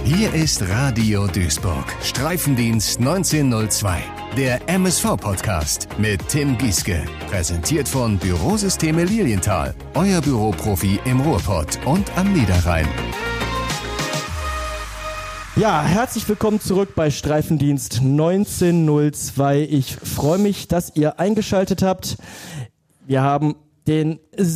Hier ist Radio Duisburg, Streifendienst 1902, der MSV-Podcast mit Tim Gieske. Präsentiert von Bürosysteme Lilienthal, euer Büroprofi im Ruhrpott und am Niederrhein. Ja, herzlich willkommen zurück bei Streifendienst 1902. Ich freue mich, dass ihr eingeschaltet habt. Wir haben den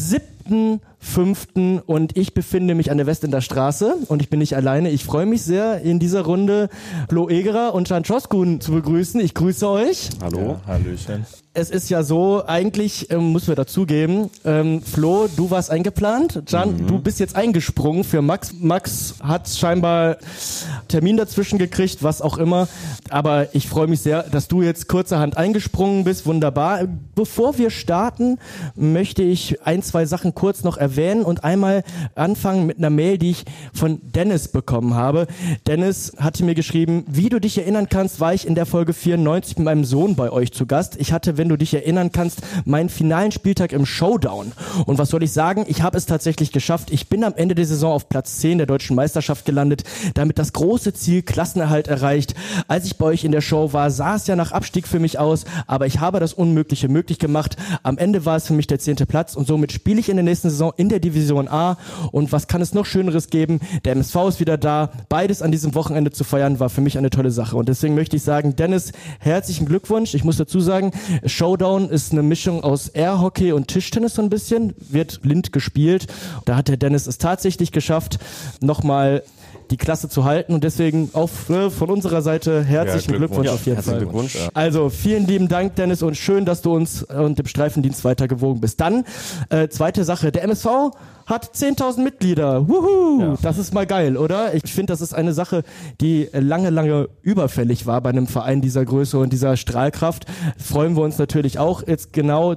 7.5. und ich befinde mich an der Westender Straße und ich bin nicht alleine. Ich freue mich sehr, in dieser Runde Flo Egerer und Can Çoskun zu begrüßen. Ich grüße euch. Hallo. Ja, hallöchen. Es ist ja so, eigentlich müssen wir dazugeben, Flo, du warst eingeplant, Can, du bist jetzt eingesprungen für Max. Max hat scheinbar Termin dazwischen gekriegt, was auch immer, aber ich freue mich sehr, dass du jetzt kurzerhand eingesprungen bist, wunderbar. Bevor wir starten, möchte ich ein, zwei Sachen kurz noch erwähnen und einmal anfangen mit einer Mail, die ich von Dennis bekommen habe. Dennis hatte mir geschrieben, wie du dich erinnern kannst, war ich in der Folge 94 mit meinem Sohn bei euch zu Gast. Ich hatte, wenn du dich erinnern kannst, meinen finalen Spieltag im Showdown. Und was soll ich sagen? Ich habe es tatsächlich geschafft. Ich bin am Ende der Saison auf Platz 10 der Deutschen Meisterschaft gelandet, damit das große Ziel Klassenerhalt erreicht. Als ich bei euch in der Show war, sah es ja nach Abstieg für mich aus, aber ich habe das Unmögliche möglich gemacht. Am Ende war es für mich der 10. Platz und somit spiele ich in der nächsten Saison in der Division A. Und was kann es noch Schöneres geben? Der MSV ist wieder da. Beides an diesem Wochenende zu feiern, war für mich eine tolle Sache. Und deswegen möchte ich sagen, Dennis, herzlichen Glückwunsch. Ich muss dazu sagen, Showdown ist eine Mischung aus Airhockey und Tischtennis so ein bisschen, wird blind gespielt. Da hat der Dennis es tatsächlich geschafft, nochmal die Klasse zu halten und deswegen auch von unserer Seite herzlichen Glückwunsch auf jeden Fall. Glückwunsch. Also vielen lieben Dank, Dennis, und schön, dass du uns und dem Streifendienst weiter gewogen bist. Dann, zweite Sache, der MSV hat 10.000 Mitglieder. Wuhu! Ja. Das ist mal geil, oder? Ich finde, das ist eine Sache, die lange überfällig war bei einem Verein dieser Größe und dieser Strahlkraft. Freuen wir uns natürlich auch. Jetzt genau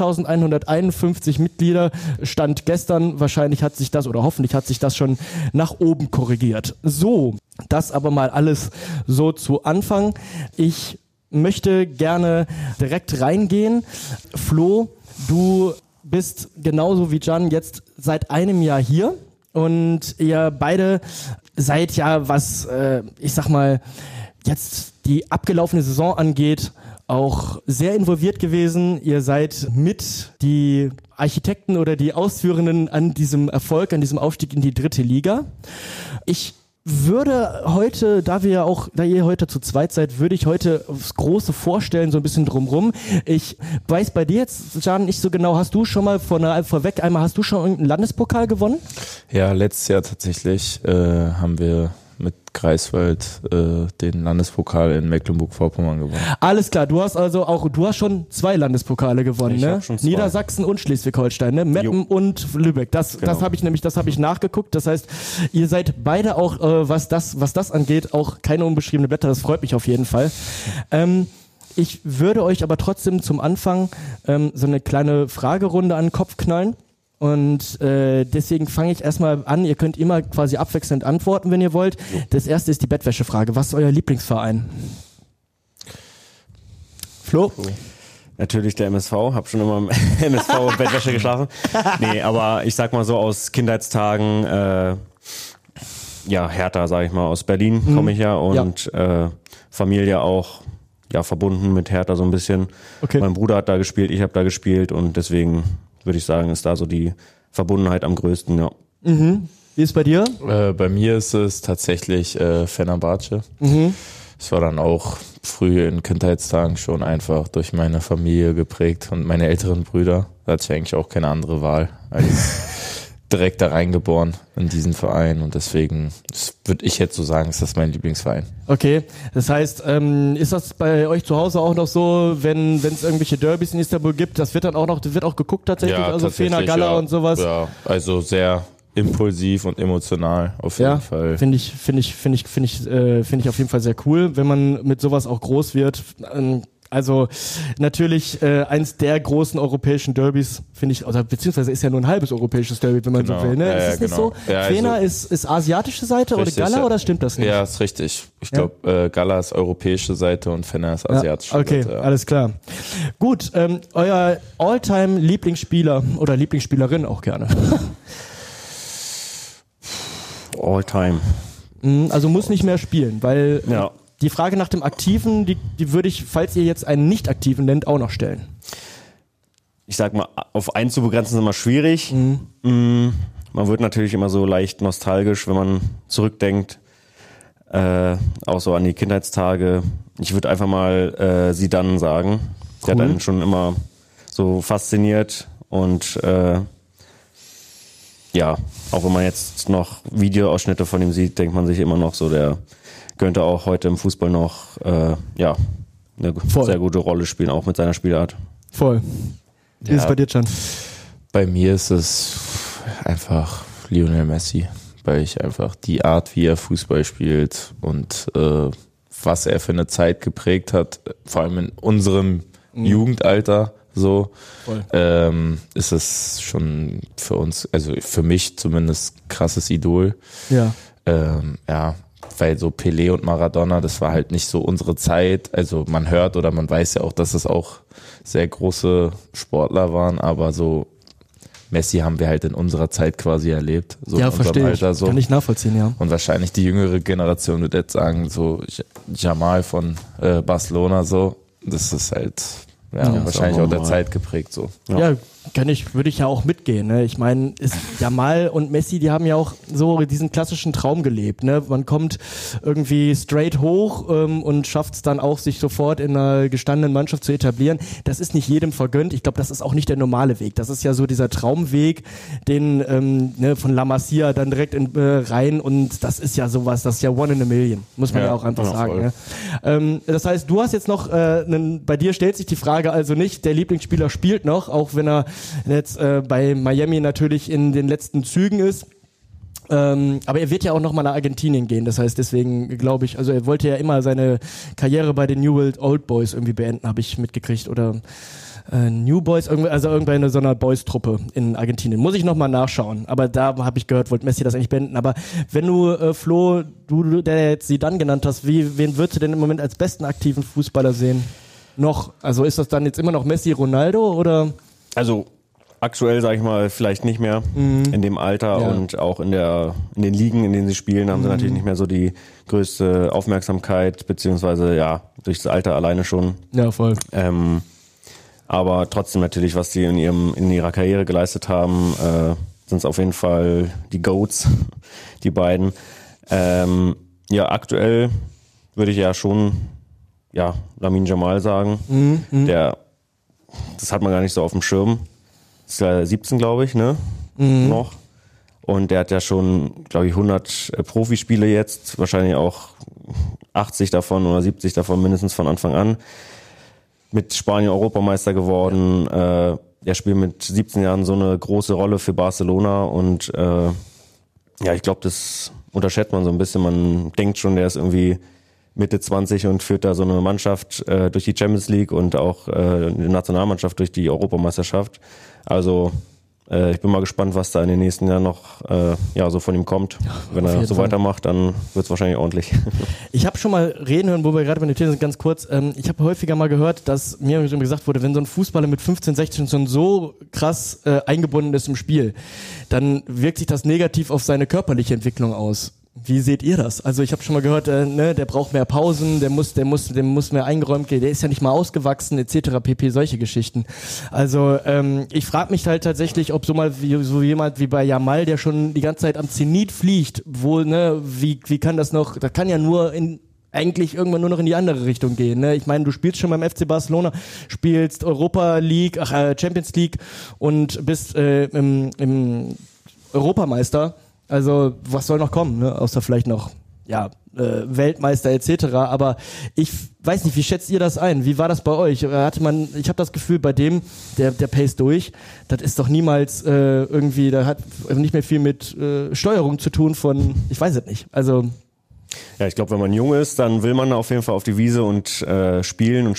10.151 Mitglieder. Stand gestern. Wahrscheinlich hat sich das oder hoffentlich hat sich das schon nach oben korrigiert. So, das aber mal alles so zu Anfang. Ich möchte gerne direkt reingehen. Flo, du bist genauso wie Can jetzt seit einem Jahr hier und ihr beide seid ja, was ich sag mal jetzt die abgelaufene Saison angeht, auch sehr involviert gewesen. Ihr seid mit die Architekten oder die Ausführenden an diesem Erfolg, an diesem Aufstieg in die 3. Liga. Ich würde heute, da ihr heute zu zweit seid, würde ich heute aufs Große vorstellen, so ein bisschen drumrum. Ich weiß bei dir jetzt, Can, nicht so genau, hast du schon mal vorweg einmal, hast du schon irgendeinen Landespokal gewonnen? Ja, letztes Jahr tatsächlich haben wir mit Greifswald den Landespokal in Mecklenburg-Vorpommern gewonnen. Alles klar, du hast schon 2 Landespokale gewonnen, ich ne? Schon 2. Niedersachsen und Schleswig-Holstein, ne? Meppen und Lübeck. Das habe ich nachgeguckt. Das heißt, ihr seid beide auch, was das angeht, auch keine unbeschriebene Blätter. Das freut mich auf jeden Fall. Ich würde euch aber trotzdem zum Anfang so eine kleine Fragerunde an den Kopf knallen. Und deswegen fange ich erstmal an. Ihr könnt immer quasi abwechselnd antworten, wenn ihr wollt. Das erste ist die Bettwäschefrage. Was ist euer Lieblingsverein? Flo? Natürlich der MSV. Hab schon immer im MSV Bettwäsche geschlafen. Nee, aber ich sag mal so aus Kindheitstagen, Hertha, sag ich mal. Aus Berlin komme ich ja und Familie auch verbunden mit Hertha so ein bisschen. Okay. Mein Bruder hat da gespielt, ich habe da gespielt und deswegen würde ich sagen, ist da so die Verbundenheit am größten, ja. Mhm. Wie ist es bei dir? Bei mir ist es tatsächlich Fenerbahce. Es war dann auch früh in Kindheitstagen schon einfach durch meine Familie geprägt und meine älteren Brüder. Da hatte ich eigentlich auch keine andere Wahl als direkt da reingeboren in diesen Verein und deswegen würde ich jetzt so sagen, ist das mein Lieblingsverein. Okay, das heißt, ist das bei euch zu Hause auch noch so, wenn es irgendwelche Derbys in Istanbul gibt, wird auch geguckt tatsächlich, also Fener, Gala und sowas? Ja, also sehr impulsiv und emotional auf jeden Fall. Finde ich auf jeden Fall sehr cool, wenn man mit sowas auch groß wird. Also natürlich eins der großen europäischen Derbys, finde ich, oder beziehungsweise ist ja nur ein halbes europäisches Derby, wenn man so will. Ne? Ist es nicht so? Ja, Fener ist asiatische Seite richtig, oder Gala oder stimmt das nicht? Ja, ist richtig. Ich glaube, Gala ist europäische Seite und Fener ist asiatische Seite. Okay, alles klar. Gut, euer All-Time Lieblingsspieler oder Lieblingsspielerin auch gerne. All-Time. Also muss nicht mehr spielen, weil Ja. die Frage nach dem Aktiven, die würde ich, falls ihr jetzt einen Nicht-Aktiven nennt, auch noch stellen. Ich sag mal, auf einen zu begrenzen ist immer schwierig. Man wird natürlich immer so leicht nostalgisch, wenn man zurückdenkt, auch so an die Kindheitstage. Ich würde einfach mal Zidane sagen. Der hat einen schon immer so fasziniert und ja, auch wenn man jetzt noch Videoausschnitte von ihm sieht, denkt man sich immer noch so, der könnte auch heute im Fußball noch ja, eine sehr gute Rolle spielen, auch mit seiner Spielart. Voll. Wie ist es bei dir, Can? Bei mir ist es einfach Lionel Messi, weil ich einfach die Art, wie er Fußball spielt und was er für eine Zeit geprägt hat, vor allem in unserem Jugendalter, so ist es schon für uns, also für mich zumindest, krasses Idol. Ja. Ja, weil so Pelé und Maradona, das war halt nicht so unsere Zeit. Also man hört oder man weiß ja auch, dass es auch sehr große Sportler waren, aber so Messi haben wir halt in unserer Zeit quasi erlebt. So Ja, in unserem verstehe ich. Alter, so. Kann ich nachvollziehen, ja. Und wahrscheinlich die jüngere Generation wird jetzt sagen, so Jamal von Barcelona, so, das ist halt wahrscheinlich auch der Zeit geprägt, so. Ja, würde ich ja auch mitgehen. Ne? Ich meine, Jamal und Messi, die haben ja auch so diesen klassischen Traum gelebt. Ne? Man kommt irgendwie straight hoch und schafft es dann auch, sich sofort in einer gestandenen Mannschaft zu etablieren. Das ist nicht jedem vergönnt. Ich glaube, das ist auch nicht der normale Weg. Das ist ja so dieser Traumweg, den von La Masia dann direkt rein, und das ist ja sowas, das ist ja one in a million, muss man ja auch einfach sagen. Ne? Das heißt, du hast jetzt noch, bei dir stellt sich die Frage also nicht, der Lieblingsspieler spielt noch, auch wenn er jetzt bei Miami natürlich in den letzten Zügen ist. Aber er wird ja auch noch mal nach Argentinien gehen. Das heißt, deswegen glaube ich, also er wollte ja immer seine Karriere bei den New World Old Boys irgendwie beenden, habe ich mitgekriegt. Oder New Boys, also irgendeine so einer Boys-Truppe in Argentinien. Muss ich noch mal nachschauen. Aber da habe ich gehört, wollte Messi das eigentlich beenden. Aber wenn du, Flo, der jetzt Zidane genannt hast, wen würdest du denn im Moment als besten aktiven Fußballer sehen? Noch? Also ist das dann jetzt immer noch Messi, Ronaldo oder? Also aktuell, sage ich mal, vielleicht nicht mehr in dem Alter und auch in den Ligen, in denen sie spielen, haben sie natürlich nicht mehr so die größte Aufmerksamkeit, beziehungsweise ja, durch das Alter alleine schon. Ja, voll. Aber trotzdem natürlich, was die in ihrer Karriere geleistet haben, sind es auf jeden Fall die GOATs, die beiden. Ja, aktuell würde ich ja schon Lamine Yamal sagen. Das hat man gar nicht so auf dem Schirm. Ist ja 17, glaube ich, ne? Noch. Und der hat ja schon, glaube ich, 100 Profispiele jetzt. Wahrscheinlich auch 80 davon oder 70 davon mindestens von Anfang an. Mit Spanien Europameister geworden. Der spielt mit 17 Jahren so eine große Rolle für Barcelona. Und ich glaube, das unterschätzt man so ein bisschen. Man denkt schon, der ist irgendwie Mitte 20 und führt da so eine Mannschaft durch die Champions League und auch eine Nationalmannschaft durch die Europameisterschaft. Also ich bin mal gespannt, was da in den nächsten Jahren noch so von ihm kommt. Wenn er so weitermacht, dann wird es wahrscheinlich ordentlich. Ich habe schon mal reden hören, wo wir gerade bei den Themen sind, ganz kurz. Ich habe häufiger mal gehört, dass mir gesagt wurde, wenn so ein Fußballer mit 15, 16 schon so krass eingebunden ist im Spiel, dann wirkt sich das negativ auf seine körperliche Entwicklung aus. Wie seht ihr das? Also ich habe schon mal gehört, der braucht mehr Pausen, dem muss mehr eingeräumt gehen, der ist ja nicht mal ausgewachsen etc. pp. Solche Geschichten. Also ich frage mich halt tatsächlich, ob so jemand wie bei Yamal, der schon die ganze Zeit am Zenit fliegt, wie kann das noch? Das kann ja nur eigentlich irgendwann nur noch in die andere Richtung gehen. Ne? Ich meine, du spielst schon beim FC Barcelona, spielst Europa League, Champions League und bist im Europameister. Also was soll noch kommen, ne? Außer vielleicht noch Weltmeister etc. Aber ich weiß nicht, wie schätzt ihr das ein? Wie war das bei euch? Ich habe das Gefühl, bei dem, der pace durch, das ist doch niemals irgendwie, da hat nicht mehr viel mit Steuerung zu tun von, ich weiß es nicht. Also ja, ich glaube, wenn man jung ist, dann will man auf jeden Fall auf die Wiese und spielen.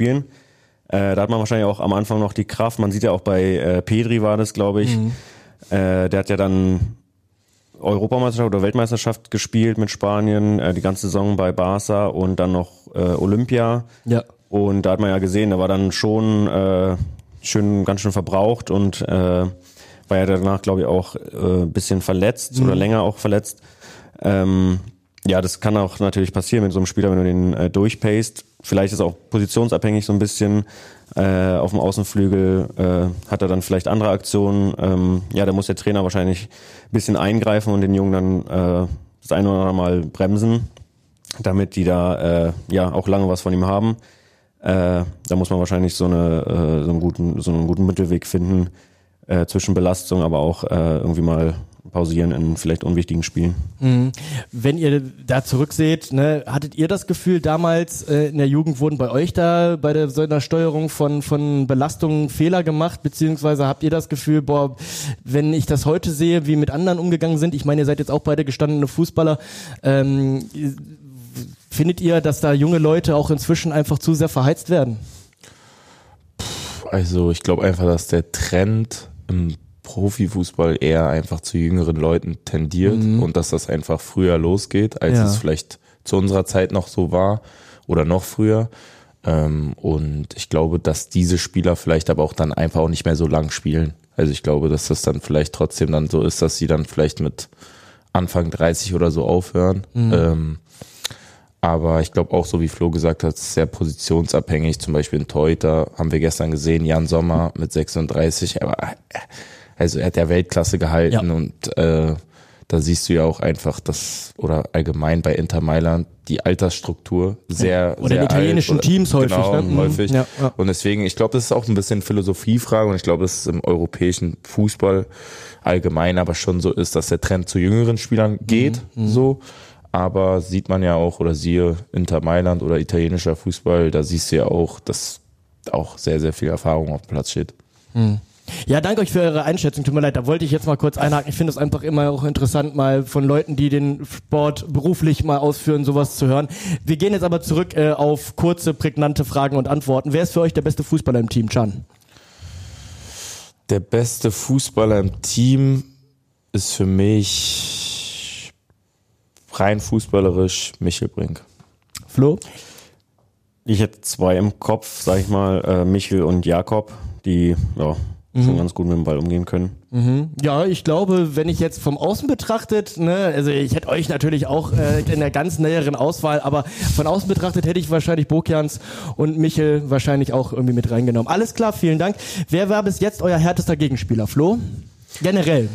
Da hat man wahrscheinlich auch am Anfang noch die Kraft. Man sieht ja auch bei Pedri war das, glaube ich. Der hat ja dann Europameisterschaft oder Weltmeisterschaft gespielt mit Spanien, die ganze Saison bei Barca und dann noch Olympia. Ja. Und da hat man ja gesehen, da war dann schon ganz schön verbraucht und war ja danach, glaube ich, auch ein bisschen verletzt oder länger auch verletzt. Ja, das kann auch natürlich passieren mit so einem Spieler, wenn du den durchpaced. Vielleicht ist auch positionsabhängig so ein bisschen. Auf dem Außenflügel hat er dann vielleicht andere Aktionen. Da muss der Trainer wahrscheinlich ein bisschen eingreifen und den Jungen dann das eine oder andere Mal bremsen, damit die da auch lange was von ihm haben. Da muss man wahrscheinlich so einen guten Mittelweg finden zwischen Belastung, aber auch irgendwie mal pausieren in vielleicht unwichtigen Spielen. Wenn ihr da zurückseht, ne, hattet ihr das Gefühl, damals in der Jugend wurden bei euch da bei so einer Steuerung von Belastungen Fehler gemacht, beziehungsweise habt ihr das Gefühl, wenn ich das heute sehe, wie mit anderen umgegangen sind, ich meine, ihr seid jetzt auch beide gestandene Fußballer, findet ihr, dass da junge Leute auch inzwischen einfach zu sehr verheizt werden? Also ich glaube einfach, dass der Trend im Profifußball eher einfach zu jüngeren Leuten tendiert und dass das einfach früher losgeht, als es vielleicht zu unserer Zeit noch so war oder noch früher. Und ich glaube, dass diese Spieler vielleicht aber auch dann einfach auch nicht mehr so lang spielen. Also ich glaube, dass das dann vielleicht trotzdem dann so ist, dass sie dann vielleicht mit Anfang 30 oder so aufhören. Aber ich glaube auch, so wie Flo gesagt hat, sehr positionsabhängig. Zum Beispiel in Torhüter haben wir gestern gesehen, Jan Sommer mit 36, also er hat ja Weltklasse gehalten und da siehst du ja auch einfach, oder allgemein bei Inter Mailand die Altersstruktur sehr oder in italienischen Teams häufig. Genau, ne? häufig. Ja. Und deswegen, ich glaube, das ist auch ein bisschen Philosophiefrage und ich glaube, dass es im europäischen Fußball allgemein aber schon so ist, dass der Trend zu jüngeren Spielern geht, so. Aber sieht man ja auch, oder siehe Inter Mailand oder italienischer Fußball, da siehst du ja auch, dass auch sehr, sehr viel Erfahrung auf dem Platz steht. Ja, danke euch für eure Einschätzung. Tut mir leid, da wollte ich jetzt mal kurz einhaken. Ich finde es einfach immer auch interessant, mal von Leuten, die den Sport beruflich mal ausführen, sowas zu hören. Wir gehen jetzt aber zurück auf kurze, prägnante Fragen und Antworten. Wer ist für euch der beste Fußballer im Team, Can? Der beste Fußballer im Team ist für mich rein fußballerisch Michel Brink. Flo? Ich hätte zwei im Kopf, sag ich mal, Michel und Jakob, die schon ganz gut mit dem Ball umgehen können. Ja, ich glaube, wenn ich jetzt vom Außen betrachtet, also ich hätte euch natürlich auch in der ganz näheren Auswahl, aber von außen betrachtet hätte ich wahrscheinlich Bokjans und Michel wahrscheinlich auch irgendwie mit reingenommen. Alles klar, vielen Dank. Wer war bis jetzt euer härtester Gegenspieler, Flo? Generell.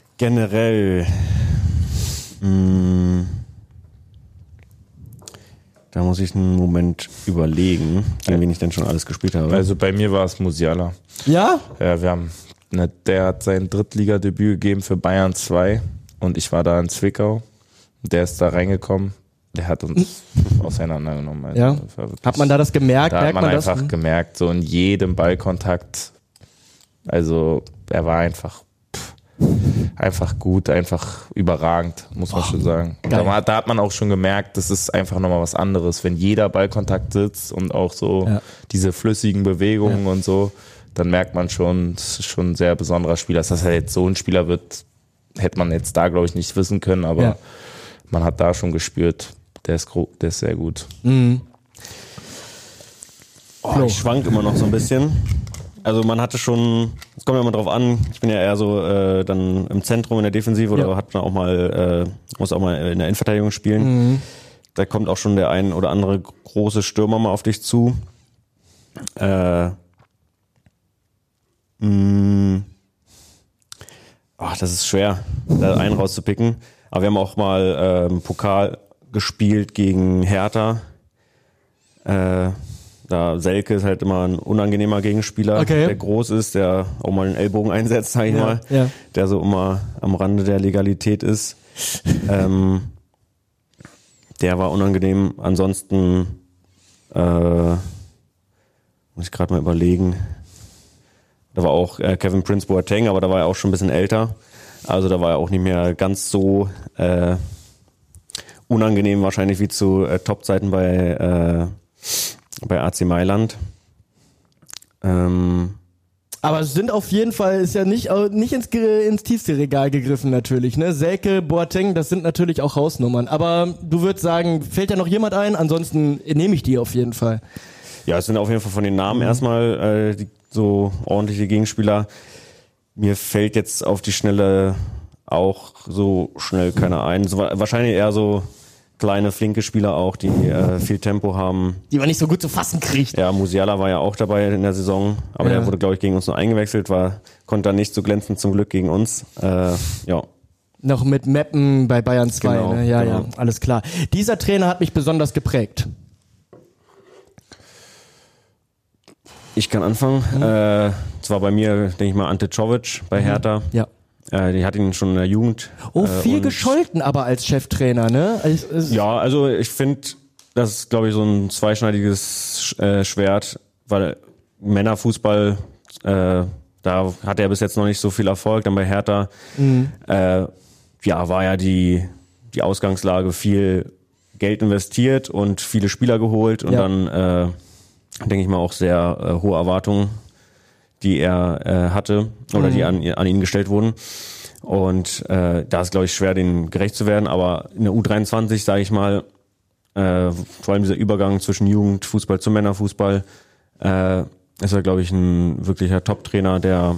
Da muss ich einen Moment überlegen, gegen wen ich denn schon alles gespielt habe. Also bei mir war es Musiala. Ja? Ja, der hat sein Drittligadebüt gegeben für Bayern 2 und ich war da in Zwickau. Der ist da reingekommen. Der hat uns auseinandergenommen. Also ja. Hat man da das gemerkt? Da hat man einfach gemerkt, so in jedem Ballkontakt. Also er war einfach gut, einfach überragend, muss man schon sagen. Da hat man auch schon gemerkt, das ist einfach nochmal was anderes. Wenn jeder Ballkontakt sitzt und auch so diese flüssigen Bewegungen und so, dann merkt man schon, das ist schon ein sehr besonderer Spieler. Dass er jetzt so ein Spieler wird, hätte man jetzt da, glaube ich, nicht wissen können, aber man hat da schon gespürt, der ist sehr gut. Ich schwank immer noch so ein bisschen. Also man hatte schon, es kommt ja immer drauf an, ich bin ja eher so dann im Zentrum in der Defensive oder hat man auch mal, muss auch mal in der Innenverteidigung spielen. Da kommt auch schon der ein oder andere große Stürmer mal auf dich zu. Das ist schwer, da einen rauszupicken. Aber wir haben auch mal Pokal gespielt gegen Hertha. Da Selke ist halt immer ein unangenehmer Gegenspieler, der groß ist, der auch mal einen Ellbogen einsetzt, sag ich mal, der so immer am Rande der Legalität ist. Der war unangenehm. Ansonsten muss ich gerade mal überlegen. Da war auch Kevin Prince Boateng, aber da war er auch schon ein bisschen älter. Also da war er auch nicht mehr ganz so unangenehm wahrscheinlich wie zu Top-Zeiten bei AC Mailand. Aber es sind auf jeden Fall, ist ja nicht ins tiefste Regal gegriffen natürlich, ne? Selke, Boateng, das sind natürlich auch Hausnummern. Aber du würdest sagen, fällt ja noch jemand ein? Ansonsten nehme ich die auf jeden Fall. Ja, es sind auf jeden Fall von den Namen erstmal die so ordentliche Gegenspieler. Mir fällt jetzt auf die Schnelle auch so schnell keiner ein. So, wahrscheinlich eher so kleine, flinke Spieler auch, die viel Tempo haben. Die man nicht so gut zu fassen kriegt. Ja, Musiala war ja auch dabei in der Saison, aber der wurde, glaube ich, gegen uns nur eingewechselt, konnte dann nicht so glänzen, zum Glück gegen uns. Ja. Noch mit Meppen bei Bayern 2, Genau, ne? Ja, genau. ja, alles klar. Dieser Trainer hat mich besonders geprägt. Ich kann anfangen. Es war bei mir, denke ich mal, Ante Czovic bei Hertha. Ja. Die hat ihn schon in der Jugend. Viel und- gescholten aber als Cheftrainer, ne? Ja, also ich finde, das ist, glaube ich, so ein zweischneidiges Schwert, weil Männerfußball, da hat er bis jetzt noch nicht so viel Erfolg. Dann bei Hertha, war ja die Ausgangslage, viel Geld investiert und viele Spieler geholt und dann, denke ich mal, auch sehr hohe Erwartungen, die er hatte oder die an ihn gestellt wurden. Und da ist, glaube ich, schwer, denen gerecht zu werden. Aber in der U23, sage ich mal, vor allem dieser Übergang zwischen Jugendfußball zum Männerfußball, ist er, glaube ich, ein wirklicher Top-Trainer, der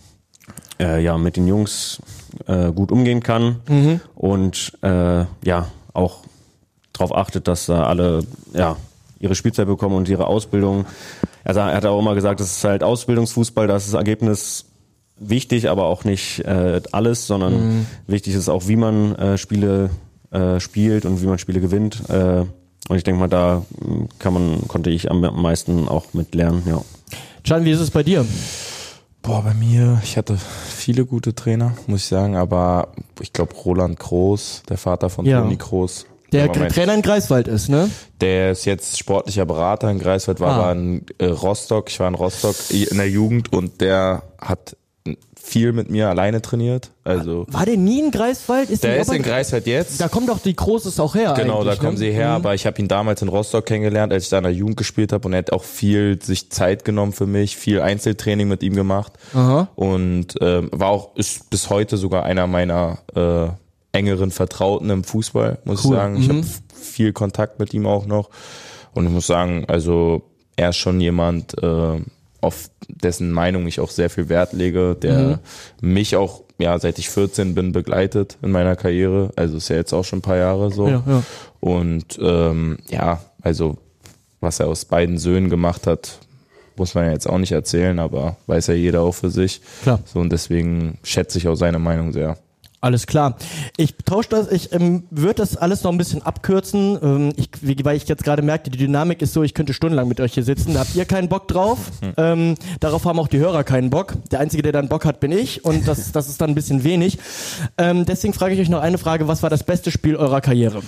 mit den Jungs gut umgehen kann und auch darauf achtet, dass alle ihre Spielzeit bekommen und ihre Ausbildung. Er hat auch immer gesagt, das ist halt Ausbildungsfußball, da ist das Ergebnis wichtig, aber auch nicht alles, sondern wichtig ist auch, wie man Spiele spielt und wie man Spiele gewinnt. Und ich denke mal, da konnte ich am meisten auch mit lernen. Ja. Can, wie ist es bei dir? Boah, bei mir, ich hatte viele gute Trainer, muss ich sagen, aber ich glaube Roland Groß, der Vater von Toni Groß. Der Trainer in Greifswald ist, ne? Der ist jetzt sportlicher Berater in Greifswald, war aber in Rostock. Ich war in Rostock in der Jugend und der hat viel mit mir alleine trainiert. Also war der nie in Greifswald? Der ist in Greifswald jetzt. Da kommt doch die Großes auch her. Genau, da kommen ne? sie her, aber ich habe ihn damals in Rostock kennengelernt, als ich da in der Jugend gespielt habe und er hat auch viel sich Zeit genommen für mich, viel Einzeltraining mit ihm gemacht. Aha. Und ist bis heute sogar einer meiner engeren Vertrauten im Fußball, muss ich sagen. Ich habe viel Kontakt mit ihm auch noch und ich muss sagen, also er ist schon jemand, auf dessen Meinung ich auch sehr viel Wert lege, der mich auch, seit ich 14 bin, begleitet in meiner Karriere. Also ist ja jetzt auch schon ein paar Jahre so. Ja. Und also was er aus beiden Söhnen gemacht hat, muss man ja jetzt auch nicht erzählen, aber weiß ja jeder auch für sich. Klar. So, und deswegen schätze ich auch seine Meinung sehr. Alles klar. Ich würde das alles noch ein bisschen abkürzen, weil ich jetzt gerade merkte, die Dynamik ist so, ich könnte stundenlang mit euch hier sitzen, da habt ihr keinen Bock drauf, darauf haben auch die Hörer keinen Bock. Der Einzige, der dann Bock hat, bin ich und das ist dann ein bisschen wenig. Deswegen frage ich euch noch eine Frage, was war das beste Spiel eurer Karriere?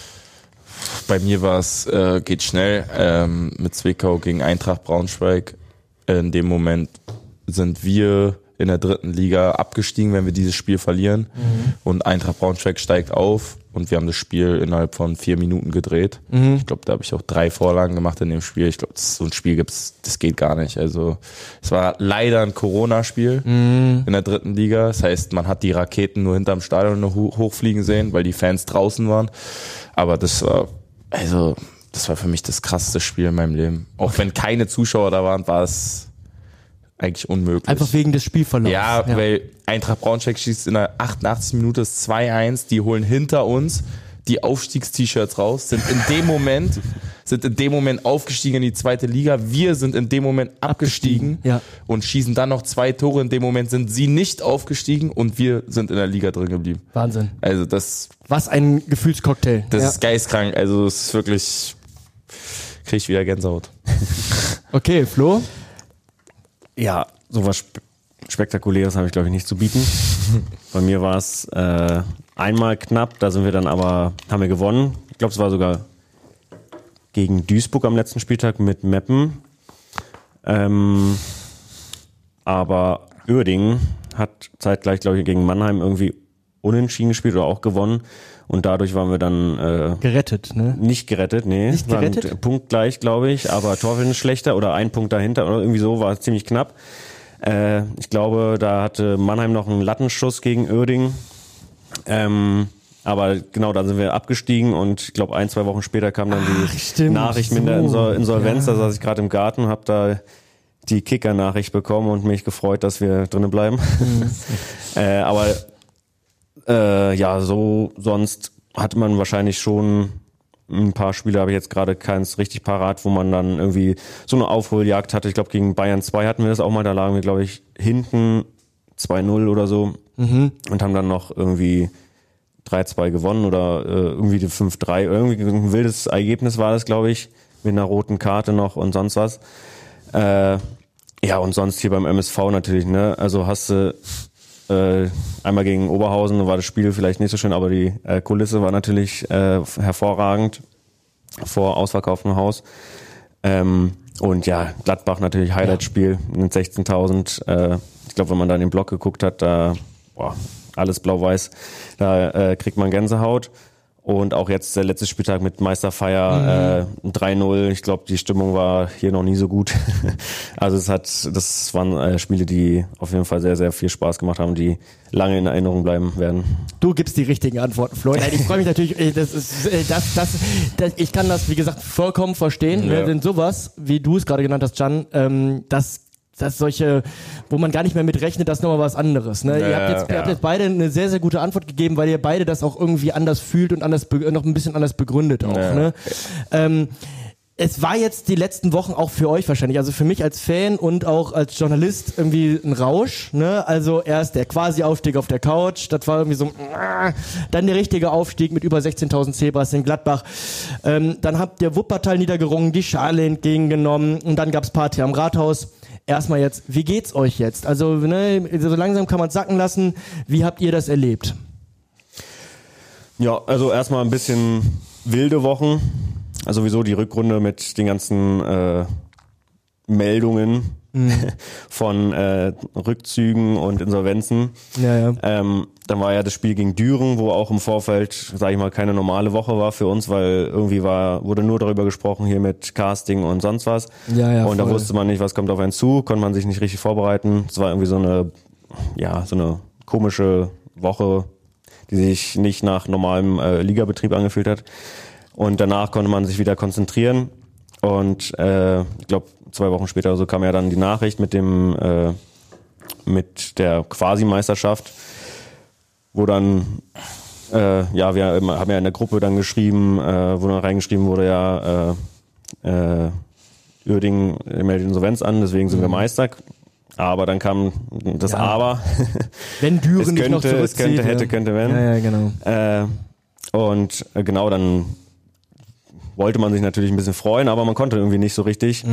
Bei mir war es, geht schnell, mit Zwickau gegen Eintracht Braunschweig. In dem Moment sind wir in der 3. Liga abgestiegen, wenn wir dieses Spiel verlieren. Und Eintracht Braunschweig steigt auf und wir haben das Spiel innerhalb von 4 Minuten gedreht. Ich glaube, da habe ich auch 3 Vorlagen gemacht in dem Spiel. Ich glaube, so ein Spiel das geht gar nicht. Also es war leider ein Corona-Spiel in der 3. Liga. Das heißt, man hat die Raketen nur hinterm Stadion noch hochfliegen sehen, weil die Fans draußen waren. Aber das war für mich das krasseste Spiel in meinem Leben. Auch wenn keine Zuschauer da waren, war es eigentlich unmöglich. Einfach wegen des Spielverlaufs. Ja, weil Eintracht Braunschweig schießt in der 88. Minute das 2-1, die holen hinter uns die Aufstiegst-T-Shirts raus, sind in dem Moment aufgestiegen in die 2. Liga, wir sind in dem Moment abgestiegen und schießen dann noch 2 Tore, in dem Moment sind sie nicht aufgestiegen und wir sind in der Liga drin geblieben. Wahnsinn. Also was ein Gefühlscocktail. Das ist geistkrank, also es ist wirklich, kriege ich wieder Gänsehaut. Okay, Flo? Ja, sowas Spektakuläres habe ich, glaube ich, nicht zu bieten. Bei mir war es einmal knapp, da sind wir dann haben wir gewonnen. Ich glaube, es war sogar gegen Duisburg am letzten Spieltag mit Meppen. Aber Uerdingen hat zeitgleich, glaube ich, gegen Mannheim irgendwie unentschieden gespielt oder auch gewonnen. Und dadurch waren wir dann gerettet, ne? Nicht gerettet, nee. Nicht gerettet? Punktgleich, glaube ich, aber Torverhältnis schlechter oder ein Punkt dahinter oder irgendwie so, war ziemlich knapp. Ich glaube, da hatte Mannheim noch einen Lattenschuss gegen Uerdingen. Aber genau, dann sind wir abgestiegen und ich glaube 1-2 Wochen später kam dann die Nachricht mit der Insolvenz. Da saß ich gerade im Garten, habe da die Kicker-Nachricht bekommen und mich gefreut, dass wir drinnen bleiben. Aber sonst hatte man wahrscheinlich schon ein paar Spiele habe ich jetzt gerade keins richtig parat, wo man dann irgendwie so eine Aufholjagd hatte. Ich glaube, gegen Bayern 2 hatten wir das auch mal, da lagen wir, glaube ich, hinten 2-0 oder so und haben dann noch irgendwie 3-2 gewonnen oder irgendwie die 5-3. Irgendwie ein wildes Ergebnis war das, glaube ich, mit einer roten Karte noch und sonst was. Ja, und sonst hier beim MSV natürlich, ne? Also hast du einmal gegen Oberhausen, war das Spiel vielleicht nicht so schön, aber die Kulisse war natürlich hervorragend vor ausverkauftem Haus. Und ja, Gladbach natürlich Highlight-Spiel mit 16.000. Ich glaube, wenn man da in den Block geguckt hat, da alles blau-weiß, da kriegt man Gänsehaut. Und auch jetzt der letzte Spieltag mit Meisterfeier 3-0. Ich glaube, die Stimmung war hier noch nie so gut. Also das waren Spiele, die auf jeden Fall sehr, sehr viel Spaß gemacht haben, die lange in Erinnerung bleiben werden. Du gibst die richtigen Antworten, Flo. Nein, ich freue mich natürlich, ich kann das, wie gesagt, vollkommen verstehen. Ja. Denn sowas, wie du es gerade genannt hast, Can, das solche, wo man gar nicht mehr mit rechnet, das ist nochmal was anderes. Ne? Ihr habt jetzt beide eine sehr, sehr gute Antwort gegeben, weil ihr beide das auch irgendwie anders fühlt und anders noch ein bisschen anders begründet auch. Ja. Ne? Es war jetzt die letzten Wochen auch für euch wahrscheinlich, also für mich als Fan und auch als Journalist irgendwie ein Rausch. Ne? Also erst der Quasi-Aufstieg auf der Couch, das war irgendwie so, dann der richtige Aufstieg mit über 16.000 Zebras in Gladbach. Dann habt ihr Wuppertal niedergerungen, die Schale entgegengenommen und dann gab's Party am Rathaus. Erstmal jetzt, wie geht's euch jetzt? Also, ne, so langsam kann man es sacken lassen. Wie habt ihr das erlebt? Ja, also erstmal ein bisschen wilde Wochen. Also sowieso die Rückrunde mit den ganzen Meldungen von Rückzügen und Insolvenzen. Ja. Dann war ja das Spiel gegen Düren, wo auch im Vorfeld, sage ich mal, keine normale Woche war für uns, weil irgendwie wurde nur darüber gesprochen hier mit Casting und sonst was. Ja, und da voll. wusste man nicht, was kommt auf einen zu, konnte man sich nicht richtig vorbereiten. Es war irgendwie so eine komische Woche, die sich nicht nach normalem Ligabetrieb angefühlt hat. Und danach konnte man sich wieder konzentrieren. Und ich glaube, 2 Wochen später so kam ja dann die Nachricht mit der Quasi-Meisterschaft, wo dann wir haben ja in der Gruppe dann geschrieben, wo dann reingeschrieben wurde, Uerdingen meldet Insolvenz an, deswegen sind wir Meister. Aber dann kam das Aber. Wenn Düren nicht noch zurückzieht. Es könnte, hätte, könnte, wenn. Ja, genau. Und genau, dann wollte man sich natürlich ein bisschen freuen, aber man konnte irgendwie nicht so richtig.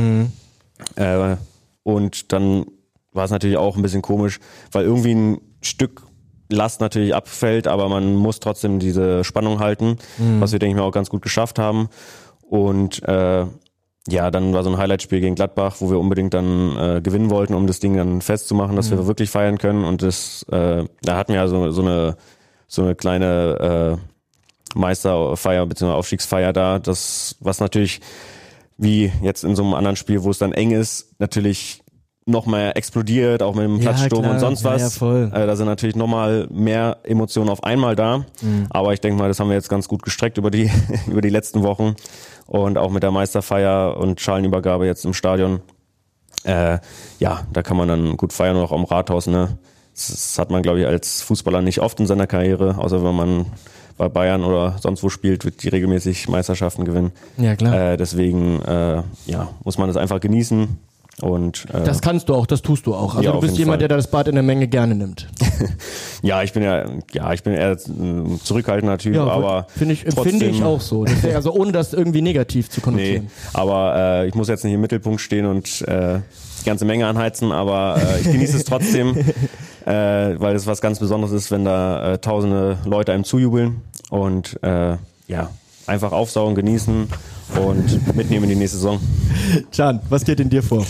Und dann war es natürlich auch ein bisschen komisch, weil irgendwie ein Stück Last natürlich abfällt, aber man muss trotzdem diese Spannung halten, was wir, denke ich mal, auch ganz gut geschafft haben. Und dann war so ein Highlight-Spiel gegen Gladbach, wo wir unbedingt dann gewinnen wollten, um das Ding dann festzumachen, dass wir wirklich feiern können. Und da hatten wir ja so eine kleine Meisterfeier bzw. Aufstiegsfeier da, was natürlich wie jetzt in so einem anderen Spiel, wo es dann eng ist, natürlich noch mehr explodiert, auch mit dem Platzsturm und sonst was. Ja, voll. Da sind natürlich nochmal mehr Emotionen auf einmal da. Aber ich denke mal, das haben wir jetzt ganz gut gestreckt über die letzten Wochen. Und auch mit der Meisterfeier und Schalenübergabe jetzt im Stadion. Da kann man dann gut feiern, auch am Rathaus. Ne? Das hat man, glaube ich, als Fußballer nicht oft in seiner Karriere, außer wenn man bei Bayern oder sonst wo spielt, wird die regelmäßig Meisterschaften gewinnen. Ja, klar. Deswegen muss man das einfach genießen. Und das kannst du auch, das tust du auch. Also ja, du bist jemand, der das Bad in der Menge gerne nimmt. Ich bin eher ein zurückhaltender Typ, aber empfinde ich auch so. Deswegen, also ohne das irgendwie negativ zu konnotieren. Nee, aber ich muss jetzt nicht im Mittelpunkt stehen und die ganze Menge anheizen, aber ich genieße es trotzdem, weil es was ganz Besonderes ist, wenn da tausende Leute einem zujubeln und einfach aufsaugen, genießen und mitnehmen in die nächste Saison. Can, was geht in dir vor?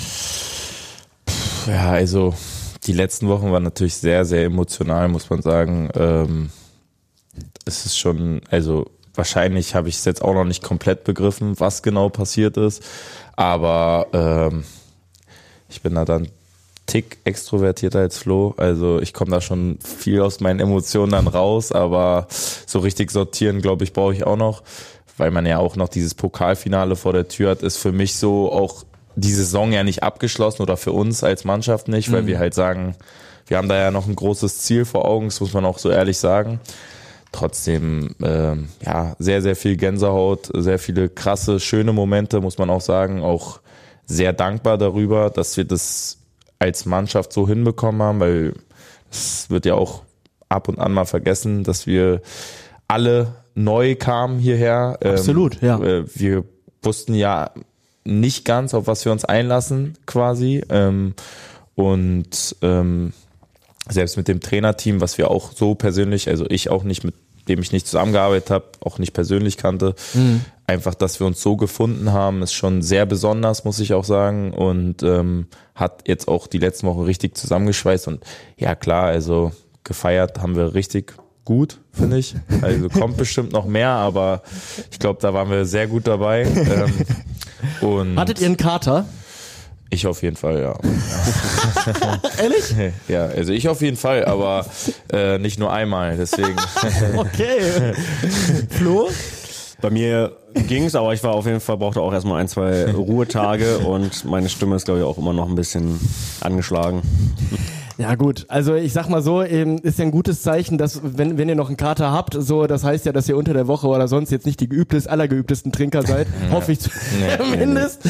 Ja, also die letzten Wochen waren natürlich sehr, sehr emotional, muss man sagen. Es ist schon, also wahrscheinlich habe ich es jetzt auch noch nicht komplett begriffen, was genau passiert ist, aber ich bin da dann Tick extrovertierter als Flo, also ich komme da schon viel aus meinen Emotionen dann raus, aber so richtig sortieren, glaube ich, brauche ich auch noch, weil man ja auch noch dieses Pokalfinale vor der Tür hat, ist für mich so auch die Saison ja nicht abgeschlossen oder für uns als Mannschaft nicht, weil wir halt sagen, wir haben da ja noch ein großes Ziel vor Augen, das muss man auch so ehrlich sagen. trotzdem sehr, sehr viel Gänsehaut, sehr viele krasse, schöne Momente, muss man auch sagen. Auch sehr dankbar darüber, dass wir das als Mannschaft so hinbekommen haben, weil es wird ja auch ab und an mal vergessen, dass wir alle neu kamen hierher. Absolut, ja. Wir wussten ja nicht ganz, auf was wir uns einlassen quasi. Selbst mit dem Trainerteam, was wir auch so persönlich, also ich auch nicht, mit dem ich nicht zusammengearbeitet habe, auch nicht persönlich kannte, einfach, dass wir uns so gefunden haben, ist schon sehr besonders, muss ich auch sagen, und hat jetzt auch die letzten Wochen richtig zusammengeschweißt und ja klar, also gefeiert haben wir richtig gut, finde ich. Also kommt bestimmt noch mehr, aber ich glaube, da waren wir sehr gut dabei. Hattet ihr einen Kater? Ich auf jeden Fall, ja. Ehrlich? Ja, also ich auf jeden Fall, aber nicht nur einmal, deswegen. Okay. Flo? Bei mir ging's, aber ich war auf jeden Fall, brauchte auch erstmal 1-2 Ruhetage und meine Stimme ist, glaube ich, auch immer noch ein bisschen angeschlagen. Ja gut, also ich sag mal so, ist ja ein gutes Zeichen, dass wenn ihr noch einen Kater habt, so das heißt ja, dass ihr unter der Woche oder sonst jetzt nicht die allergeübtesten Trinker seid, hoffe ich zumindest.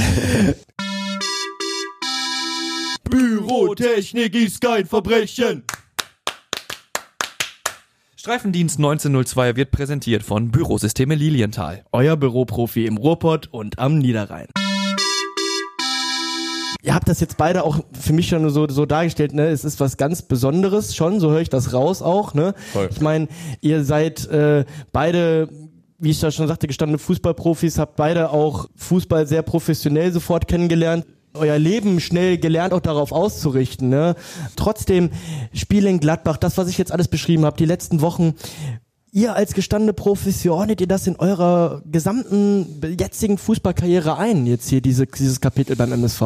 Bürotechnik ist kein Verbrechen. Streifendienst 1902 wird präsentiert von Bürosysteme Lilienthal. Euer Büroprofi im Ruhrpott und am Niederrhein. Ihr habt das jetzt beide auch für mich schon so dargestellt, ne? Es ist was ganz Besonderes schon, so höre ich das raus auch, ne? Voll. Ich meine, ihr seid beide, wie ich da schon sagte, gestandene Fußballprofis, habt beide auch Fußball sehr professionell sofort kennengelernt. Euer Leben schnell gelernt, auch darauf auszurichten, ne? Trotzdem, Spiele in Gladbach, das, was ich jetzt alles beschrieben habe, die letzten Wochen, ihr als gestandene Profis, wie ordnet ihr das in eurer gesamten jetzigen Fußballkarriere ein, jetzt hier dieses Kapitel beim MSV?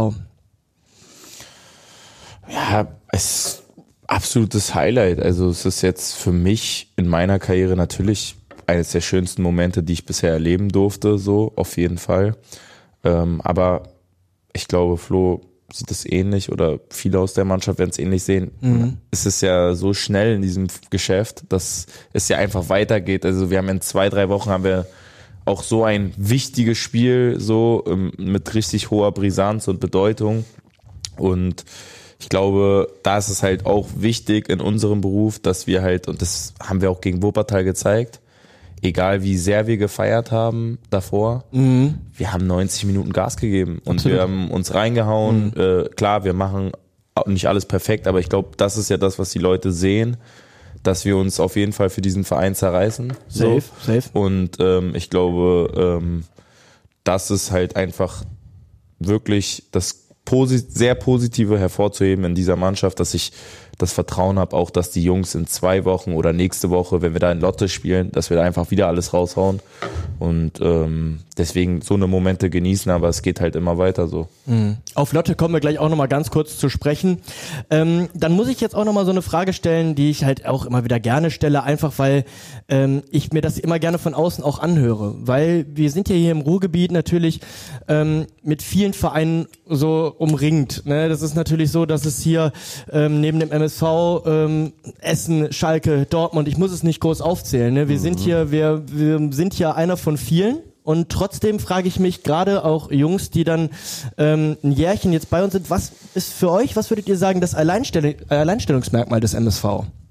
Ja, es ist absolutes Highlight. Also es ist jetzt für mich in meiner Karriere natürlich eines der schönsten Momente, die ich bisher erleben durfte, so auf jeden Fall. Aber ich glaube, Flo sieht es ähnlich oder viele aus der Mannschaft werden es ähnlich sehen. Es ist ja so schnell in diesem Geschäft, dass es ja einfach weitergeht. Also wir haben in 2-3 Wochen haben wir auch so ein wichtiges Spiel, so mit richtig hoher Brisanz und Bedeutung. Und ich glaube, da ist es halt auch wichtig in unserem Beruf, dass wir halt, und das haben wir auch gegen Wuppertal gezeigt, egal wie sehr wir gefeiert haben davor, wir haben 90 Minuten Gas gegeben und Absolut. wir haben uns reingehauen. Klar, wir machen nicht alles perfekt, aber ich glaube, das ist ja das, was die Leute sehen, dass wir uns auf jeden Fall für diesen Verein zerreißen. Safe. Und ich glaube, das ist halt einfach wirklich das sehr Positive hervorzuheben in dieser Mannschaft, dass ich das Vertrauen habe, auch dass die Jungs in 2 Wochen oder nächste Woche, wenn wir da in Lotte spielen, dass wir da einfach wieder alles raushauen und deswegen so eine Momente genießen, aber es geht halt immer weiter so. Auf Lotte kommen wir gleich auch nochmal ganz kurz zu sprechen. Dann muss ich jetzt auch nochmal so eine Frage stellen, die ich halt auch immer wieder gerne stelle, einfach weil ich mir das immer gerne von außen auch anhöre, weil wir sind ja hier im Ruhrgebiet natürlich mit vielen Vereinen so umringt. Ne? Das ist natürlich so, dass es hier neben dem MSV, Essen, Schalke, Dortmund, ich muss es nicht groß aufzählen. Ne? Wir sind hier einer von vielen. Und trotzdem frage ich mich, gerade auch Jungs, die dann ein Jährchen jetzt bei uns sind, was ist für euch, was würdet ihr sagen, das Alleinstellungsmerkmal des MSV?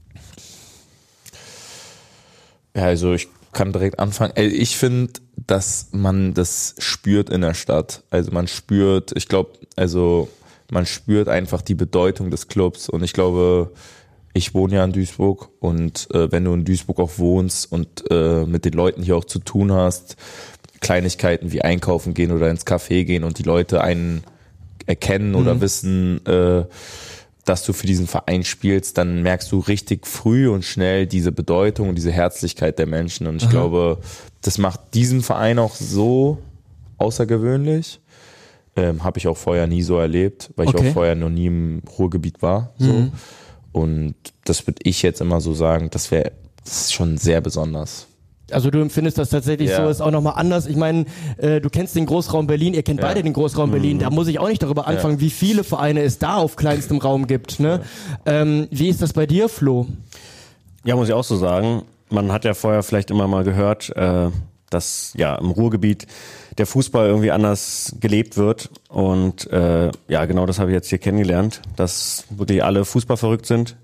Ja, also ich kann direkt anfangen. Ich finde, dass man das spürt in der Stadt. Also man spürt, man spürt einfach die Bedeutung des Clubs. Und ich glaube, ich wohne ja in Duisburg und wenn du in Duisburg auch wohnst und mit den Leuten hier auch zu tun hast, Kleinigkeiten wie einkaufen gehen oder ins Café gehen und die Leute einen erkennen oder wissen, dass du für diesen Verein spielst, dann merkst du richtig früh und schnell diese Bedeutung und diese Herzlichkeit der Menschen. Und ich glaube, das macht diesen Verein auch so außergewöhnlich. Habe ich auch vorher nie so erlebt, weil ich auch vorher noch nie im Ruhrgebiet war. So. Und das würde ich jetzt immer so sagen, das ist schon sehr besonders. Also du empfindest das tatsächlich so, ist auch nochmal anders. Ich meine, du kennst den Großraum Berlin, ihr kennt beide den Großraum Berlin, da muss ich auch nicht darüber anfangen, wie viele Vereine es da auf kleinstem Raum gibt. Ne? Wie ist das bei dir, Flo? Ja, muss ich auch so sagen. man hat ja vorher vielleicht immer mal gehört, dass ja im Ruhrgebiet der Fußball irgendwie anders gelebt wird. Und ja, genau das habe ich jetzt hier kennengelernt, dass wirklich alle Fußball verrückt sind.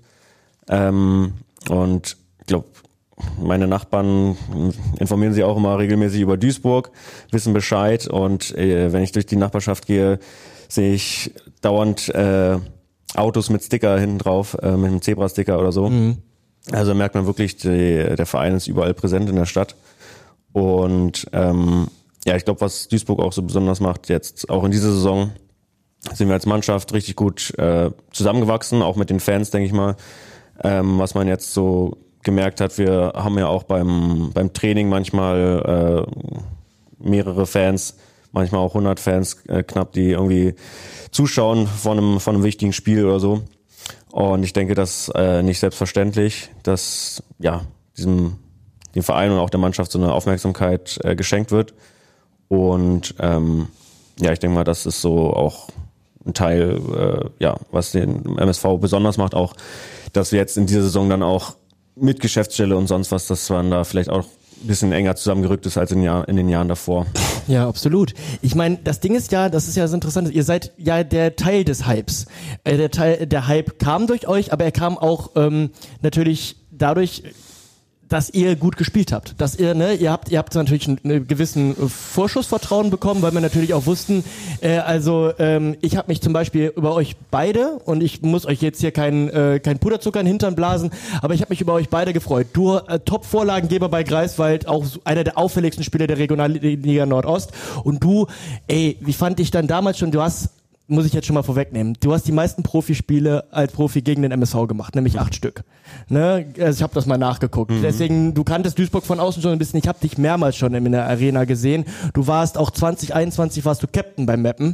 Und ich glaube, meine Nachbarn informieren sich auch immer regelmäßig über Duisburg, wissen Bescheid. Und wenn ich durch die Nachbarschaft gehe, sehe ich dauernd Autos mit Sticker hinten drauf, mit einem Zebra-Sticker oder so. Also merkt man wirklich, der Verein ist überall präsent in der Stadt. Und ja, ich glaube, was Duisburg auch so besonders macht, jetzt auch in dieser Saison, sind wir als Mannschaft richtig gut zusammengewachsen, auch mit den Fans, denke ich mal. Was man jetzt so gemerkt hat, wir haben ja auch beim Training manchmal mehrere Fans, manchmal auch 100 Fans knapp, die irgendwie zuschauen von einem wichtigen Spiel oder so. Und ich denke, das ist nicht selbstverständlich, dass ja dem Verein und auch der Mannschaft so eine Aufmerksamkeit geschenkt wird. Und ja, ich denke mal, das ist so auch ein Teil, ja, was den MSV besonders macht, auch, dass wir jetzt in dieser Saison dann auch mit Geschäftsstelle und sonst was, dass man da vielleicht auch ein bisschen enger zusammengerückt ist als in den Jahren davor. Ja, absolut. Ich meine, das Ding ist ja, das ist ja so interessant, ihr seid ja der Teil des Hypes. Der Hype kam durch euch, aber er kam auch natürlich dadurch, dass ihr gut gespielt habt. Dass ihr habt natürlich einen gewissen Vorschussvertrauen bekommen, weil wir natürlich auch wussten, ich habe mich zum Beispiel über euch beide, und ich muss euch jetzt hier kein Puderzucker in den Hintern blasen, aber ich habe mich über euch beide gefreut. Du, Top-Vorlagengeber bei Greifswald, auch einer der auffälligsten Spieler der Regionalliga Nordost, und du, wie fand ich dann damals schon, muss ich jetzt schon mal vorwegnehmen. Du hast die meisten Profispiele als Profi gegen den MSV gemacht, nämlich 8 Stück. Ne? Also ich habe das mal nachgeguckt. Deswegen, du kanntest Duisburg von außen schon ein bisschen. Ich habe dich mehrmals schon in der Arena gesehen. Du warst auch 2021 warst du Captain beim Mappen.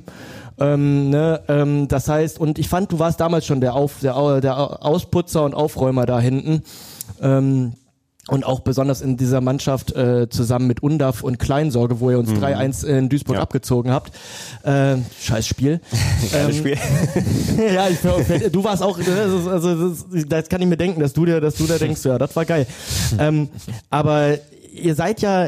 Das heißt, und ich fand, du warst damals schon der Ausputzer und Aufräumer da hinten. Und auch besonders in dieser Mannschaft zusammen mit Undaf und Kleinsorge, wo ihr uns 3-1 in Duisburg abgezogen habt. Scheiß Spiel. Spiel. Ja, du warst auch, das kann ich mir denken, dass du da denkst, ja, das war geil. Aber ihr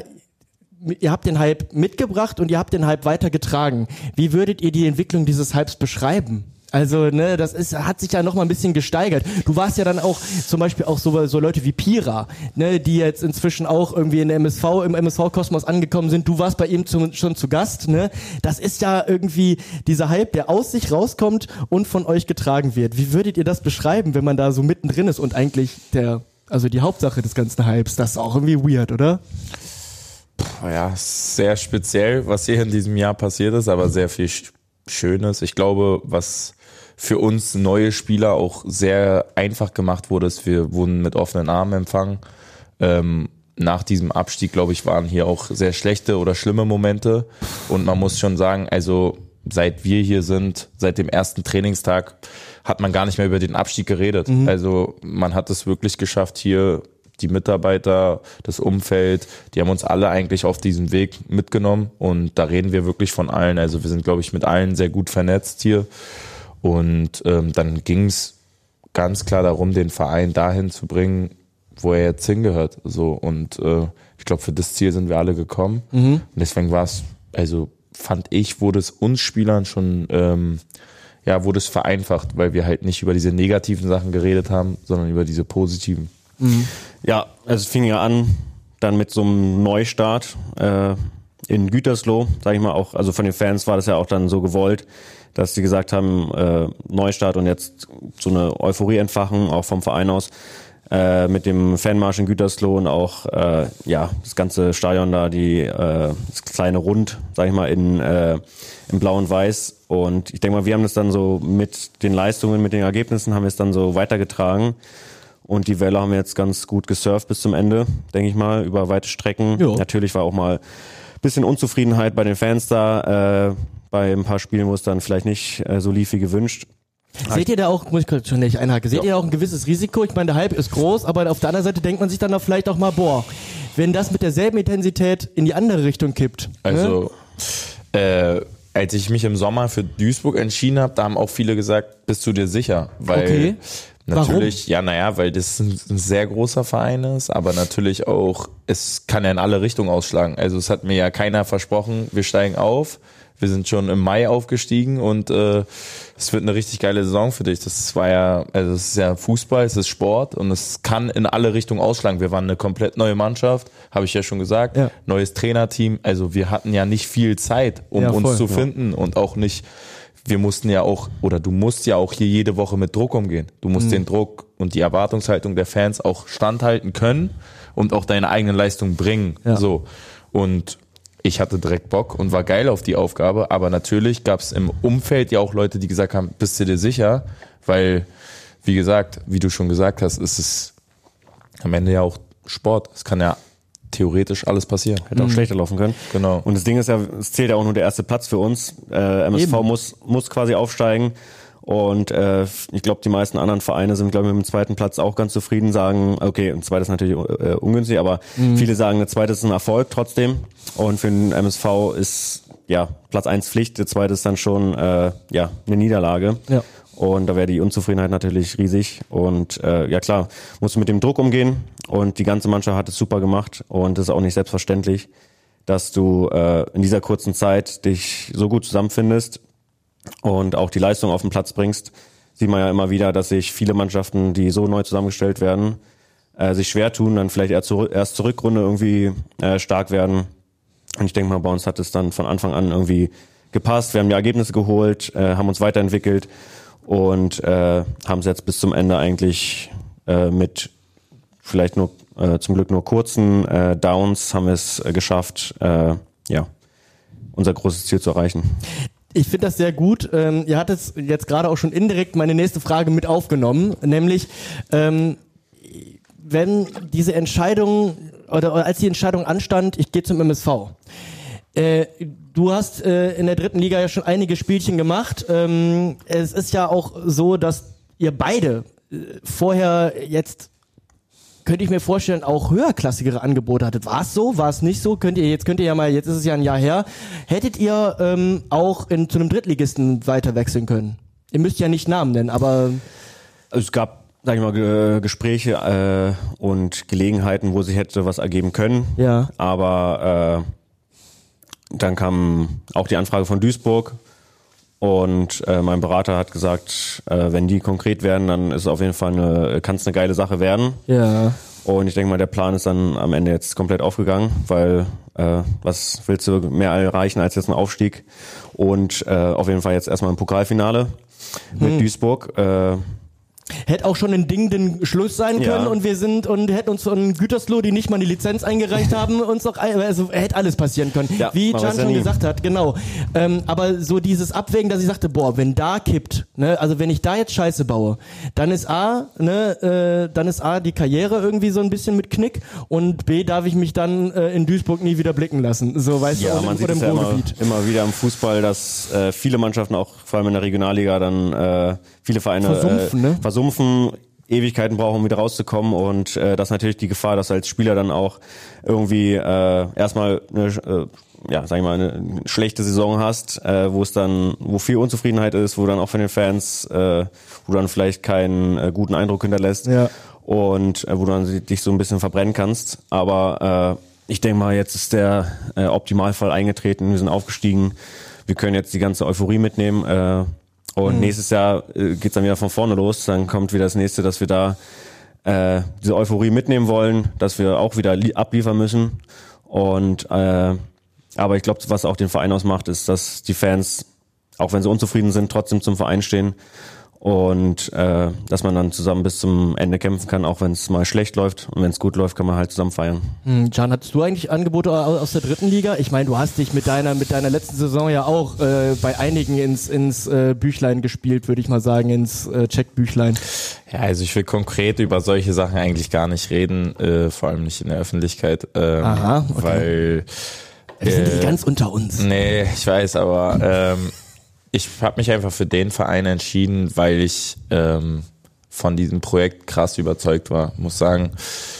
habt den Hype mitgebracht und ihr habt den Hype weitergetragen. Wie würdet ihr die Entwicklung dieses Hypes beschreiben? Also, hat sich ja noch mal ein bisschen gesteigert. Du warst ja dann auch zum Beispiel auch so Leute wie Pira, die jetzt inzwischen auch irgendwie im MSV-Kosmos angekommen sind. Du warst bei ihm schon zu Gast, ne? Das ist ja irgendwie dieser Hype, der aus sich rauskommt und von euch getragen wird. Wie würdet ihr das beschreiben, wenn man da so mittendrin ist und eigentlich die Hauptsache des ganzen Hypes? Das ist auch irgendwie weird, oder? Ja, sehr speziell, was hier in diesem Jahr passiert ist, aber sehr viel Schönes. Ich glaube, was für uns neue Spieler auch sehr einfach gemacht wurde, ist, wir wurden mit offenen Armen empfangen. Nach diesem Abstieg, glaube ich, waren hier auch sehr schlechte oder schlimme Momente. Und man muss schon sagen, also seit wir hier sind, seit dem ersten Trainingstag, hat man gar nicht mehr über den Abstieg geredet. Also man hat es wirklich geschafft, hier die Mitarbeiter, das Umfeld, die haben uns alle eigentlich auf diesem Weg mitgenommen. Und da reden wir wirklich von allen. Also wir sind, glaube ich, mit allen sehr gut vernetzt hier. Und dann ging es ganz klar darum, den Verein dahin zu bringen, wo er jetzt hingehört. So, und ich glaube, für das Ziel sind wir alle gekommen. Und deswegen war es, fand ich, wurde es uns Spielern schon, wurde es vereinfacht, weil wir halt nicht über diese negativen Sachen geredet haben, sondern über diese positiven. Ja, es fing ja an dann mit so einem Neustart in Gütersloh, sag ich mal auch, also von den Fans war das ja auch dann so gewollt, dass sie gesagt haben, Neustart und jetzt so eine Euphorie entfachen, auch vom Verein aus, mit dem Fanmarsch in Gütersloh und auch das ganze Stadion da, das kleine Rund, sag ich mal, in Blau und Weiß. Und ich denke mal, wir haben das dann so mit den Leistungen, mit den Ergebnissen, haben wir es dann so weitergetragen. Und die Welle haben wir jetzt ganz gut gesurft bis zum Ende, denke ich mal, über weite Strecken. Jo. Natürlich war auch mal ein bisschen Unzufriedenheit bei den Fans da, bei ein paar Spielen, wo es dann vielleicht nicht so lief wie gewünscht. Seht ihr da auch, muss ich kurz schon nicht einhaken, seht ihr auch ein gewisses Risiko? Ich meine, der Hype ist groß, aber auf der anderen Seite denkt man sich dann auch vielleicht auch mal, wenn das mit derselben Intensität in die andere Richtung kippt. Also, als ich mich im Sommer für Duisburg entschieden habe, da haben auch viele gesagt, bist du dir sicher? Weil Natürlich, weil das ein sehr großer Verein ist, aber natürlich auch, es kann ja in alle Richtungen ausschlagen. Also es hat mir ja keiner versprochen, wir steigen auf. Wir sind schon im Mai aufgestiegen und es wird eine richtig geile Saison für dich. Es ist ja Fußball, es ist Sport und es kann in alle Richtungen ausschlagen. Wir waren eine komplett neue Mannschaft, habe ich ja schon gesagt. Ja. Neues Trainerteam. Also wir hatten ja nicht viel Zeit, um uns zu finden und auch nicht. Wir mussten ja auch, oder du musst ja auch hier jede Woche mit Druck umgehen. Du musst den Druck und die Erwartungshaltung der Fans auch standhalten können und auch deine eigenen Leistungen bringen. Ja. So. Und ich hatte direkt Bock und war geil auf die Aufgabe, aber natürlich gab es im Umfeld ja auch Leute, die gesagt haben, bist du dir sicher? Weil, wie gesagt, wie du schon gesagt hast, ist es am Ende ja auch Sport. Es kann ja theoretisch alles passieren. Hätte auch schlechter laufen können. Genau. Und das Ding ist ja, es zählt ja auch nur der erste Platz für uns. MSV muss quasi aufsteigen. Und ich glaube, die meisten anderen Vereine sind, glaube ich, mit dem zweiten Platz auch ganz zufrieden, sagen, okay, ein zweites ist natürlich ungünstig, aber viele sagen, der zweite ist ein Erfolg trotzdem. Und für den MSV ist Platz 1 Pflicht, der zweite ist dann schon eine Niederlage. Ja. Und da wäre die Unzufriedenheit natürlich riesig. Und klar, musst du mit dem Druck umgehen. Und die ganze Mannschaft hat es super gemacht. Und es ist auch nicht selbstverständlich, dass du in dieser kurzen Zeit dich so gut zusammenfindest und auch die Leistung auf den Platz bringst. Sieht man ja immer wieder, dass sich viele Mannschaften, die so neu zusammengestellt werden, sich schwer tun, dann vielleicht erst zur Rückrunde irgendwie stark werden. Und ich denke mal, bei uns hat es dann von Anfang an irgendwie gepasst. Wir haben die Ergebnisse geholt, haben uns weiterentwickelt und haben es jetzt bis zum Ende eigentlich mit vielleicht nur zum Glück nur kurzen Downs haben wir es geschafft, unser großes Ziel zu erreichen. Ich finde das sehr gut. Ihr hattet jetzt gerade auch schon indirekt meine nächste Frage mit aufgenommen, nämlich wenn diese Entscheidung oder als die Entscheidung anstand, ich gehe zum MSV. Du hast in der 3. Liga ja schon einige Spielchen gemacht. Es ist ja auch so, dass ihr beide vorher jetzt, könnte ich mir vorstellen, auch höherklassigere Angebote hattet. War es so? War es nicht so? Jetzt ist es ja ein Jahr her. Hättet ihr auch zu einem Drittligisten weiter wechseln können? Ihr müsst ja nicht Namen nennen, aber es gab, sag ich mal, Gespräche und Gelegenheiten, wo sich hätte was ergeben können. Ja. Aber dann kam auch die Anfrage von Duisburg und mein Berater hat gesagt, wenn die konkret werden, dann ist es auf jeden Fall kann es eine geile Sache werden. Ja. Und ich denke mal, der Plan ist dann am Ende jetzt komplett aufgegangen, weil was willst du mehr erreichen als jetzt ein Aufstieg? Und auf jeden Fall jetzt erstmal ein Pokalfinale mit Duisburg. Hätte auch schon ein Ding den Schluss sein können und hätten uns von Gütersloh, die nicht mal die Lizenz eingereicht haben, uns noch, also hätte alles passieren können. Ja, wie Can schon gesagt hat, genau. Aber so dieses Abwägen, dass ich sagte, wenn da kippt, ne, also wenn ich da jetzt Scheiße baue, dann ist A, die Karriere irgendwie so ein bisschen mit Knick und B, darf ich mich dann in Duisburg nie wieder blicken lassen. So, weißt du, man sieht es ja immer wieder im Fußball, dass viele Mannschaften auch, vor allem in der Regionalliga, dann viele Vereine versumpfen, Ewigkeiten brauchen, um wieder rauszukommen und das ist natürlich die Gefahr, dass du als Spieler dann auch irgendwie erstmal eine schlechte Saison hast, wo viel Unzufriedenheit ist, wo dann auch von den Fans, wo du dann vielleicht keinen guten Eindruck hinterlässt und wo du dann dich so ein bisschen verbrennen kannst. Aber ich denke mal, jetzt ist der Optimalfall eingetreten, wir sind aufgestiegen, wir können jetzt die ganze Euphorie mitnehmen, und nächstes Jahr geht's dann wieder von vorne los. Dann kommt wieder das nächste, dass wir da diese Euphorie mitnehmen wollen, dass wir auch wieder abliefern müssen. Und aber ich glaube, was auch den Verein ausmacht, ist, dass die Fans, auch wenn sie unzufrieden sind, trotzdem zum Verein stehen. Und dass man dann zusammen bis zum Ende kämpfen kann, auch wenn es mal schlecht läuft. Und wenn es gut läuft, kann man halt zusammen feiern. Can, hattest du eigentlich Angebote aus der 3. Liga? Ich meine, du hast dich mit deiner letzten Saison ja auch bei einigen ins Büchlein gespielt, würde ich mal sagen, ins Checkbüchlein. Ja, also ich will konkret über solche Sachen eigentlich gar nicht reden, vor allem nicht in der Öffentlichkeit. Aha, okay. Weil wir sind nicht ganz unter uns. Nee, ich weiß, aber ich habe mich einfach für den Verein entschieden, weil ich von diesem Projekt krass überzeugt war. Muss sagen,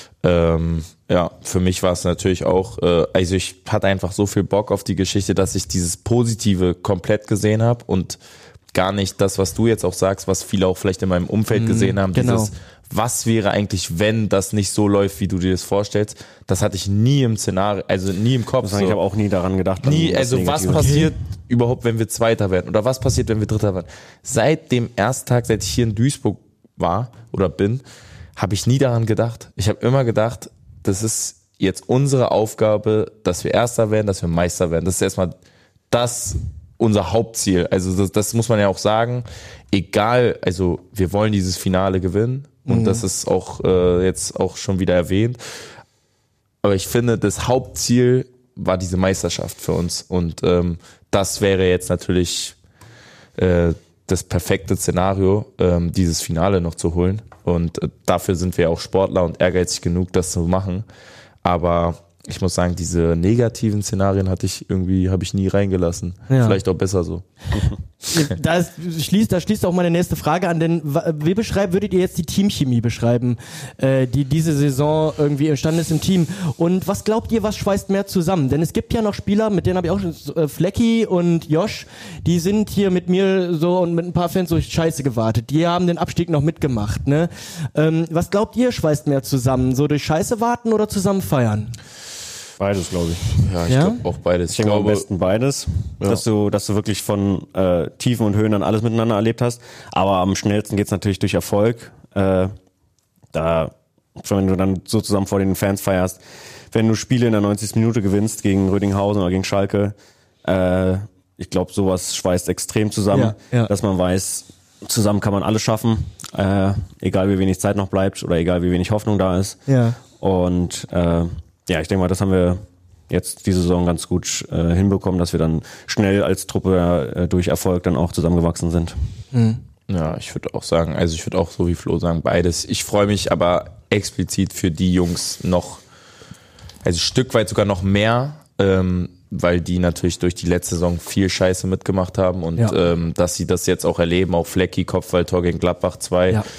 für mich war es natürlich auch, also ich hatte einfach so viel Bock auf die Geschichte, dass ich dieses Positive komplett gesehen habe und gar nicht das, was du jetzt auch sagst, was viele auch vielleicht in meinem Umfeld gesehen haben. Genau. Dieses, was wäre eigentlich, wenn das nicht so läuft, wie du dir das vorstellst? Das hatte ich nie im Szenario, also nie im Kopf. Ich habe auch nie daran gedacht. Nie, also was passiert überhaupt, wenn wir Zweiter werden? Oder was passiert, wenn wir Dritter werden? Seit dem ersten Tag, seit ich hier in Duisburg war oder bin, habe ich nie daran gedacht. Ich habe immer gedacht, das ist jetzt unsere Aufgabe, dass wir Erster werden, dass wir Meister werden. Das ist erstmal unser Hauptziel. Also das muss man ja auch sagen. Egal, also wir wollen dieses Finale gewinnen und das ist auch jetzt auch schon wieder erwähnt. Aber ich finde, das Hauptziel war diese Meisterschaft für uns und das wäre jetzt natürlich das perfekte Szenario, dieses Finale noch zu holen. Und dafür sind wir auch Sportler und ehrgeizig genug, das zu machen. Aber ich muss sagen, diese negativen Szenarien habe ich nie reingelassen. Ja. Vielleicht auch besser so. Da schließt auch meine nächste Frage an, denn wie würdet ihr jetzt die Teamchemie beschreiben, die diese Saison irgendwie entstanden ist im Team? Und was glaubt ihr, was schweißt mehr zusammen? Denn es gibt ja noch Spieler, mit denen habe ich auch schon, Flecki und Josh, die sind hier mit mir so und mit ein paar Fans so Scheiße gewartet. Die haben den Abstieg noch mitgemacht, ne? Was glaubt ihr, schweißt mehr zusammen? So durch Scheiße warten oder zusammen feiern? Beides, glaube ich. Ja, ich glaube auch beides. Ich glaube am besten beides, ja. dass du wirklich von Tiefen und Höhen dann alles miteinander erlebt hast. Aber am schnellsten geht's natürlich durch Erfolg. Wenn du dann so zusammen vor den Fans feierst, wenn du Spiele in der 90. Minute gewinnst gegen Rödinghausen oder gegen Schalke, ich glaube, sowas schweißt extrem zusammen, dass man weiß, zusammen kann man alles schaffen, egal wie wenig Zeit noch bleibt oder egal wie wenig Hoffnung da ist. Ja. Und ja, ich denke mal, das haben wir jetzt diese Saison ganz gut hinbekommen, dass wir dann schnell als Truppe durch Erfolg dann auch zusammengewachsen sind. Mhm. Ja, ich würde auch sagen, also ich würde auch so wie Flo sagen, beides. Ich freue mich aber explizit für die Jungs noch, also ein Stück weit sogar noch mehr, weil die natürlich durch die letzte Saison viel Scheiße mitgemacht haben und dass sie das jetzt auch erleben, auch Flecki, Kopfballtor gegen Gladbach 2. Ja.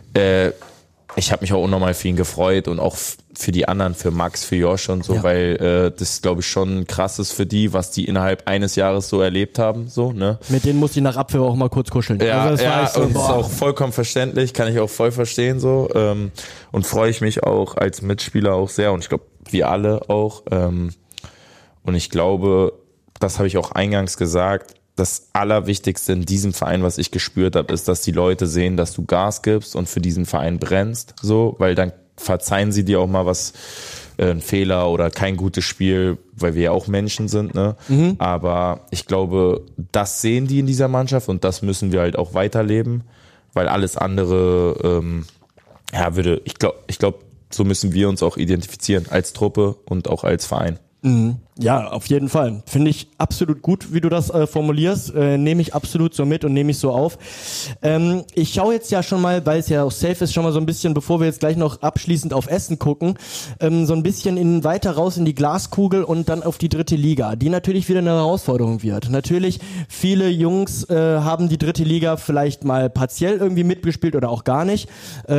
Ich habe mich auch unnormal für ihn gefreut und auch für die anderen, für Max, für Josh und so, weil das, glaube ich, schon krass ist für die, was die innerhalb eines Jahres so erlebt haben. So, ne? Mit denen muss ich nach Abwehr auch mal kurz kuscheln. Ja, also das ist auch vollkommen verständlich, kann ich auch voll verstehen so und freue ich mich auch als Mitspieler auch sehr und ich glaube, wir alle auch. Und ich glaube, das habe ich auch eingangs gesagt, das Allerwichtigste in diesem Verein, was ich gespürt habe, ist, dass die Leute sehen, dass du Gas gibst und für diesen Verein brennst, so, weil dann verzeihen sie dir auch mal was, ein Fehler oder kein gutes Spiel, weil wir ja auch Menschen sind, ne? Mhm. Aber ich glaube, das sehen die in dieser Mannschaft und das müssen wir halt auch weiterleben, weil alles andere, ich glaube, so müssen wir uns auch identifizieren als Truppe und auch als Verein. Ja, auf jeden Fall. Finde ich absolut gut, wie du das formulierst. Nehme ich absolut so mit und nehme ich so auf. Ich schaue jetzt ja schon mal, weil es ja auch safe ist, schon mal so ein bisschen, bevor wir jetzt gleich noch abschließend auf Essen gucken, so ein bisschen weiter raus in die Glaskugel und dann auf die 3. Liga, die natürlich wieder eine Herausforderung wird. Natürlich, viele Jungs haben die 3. Liga vielleicht mal partiell irgendwie mitgespielt oder auch gar nicht.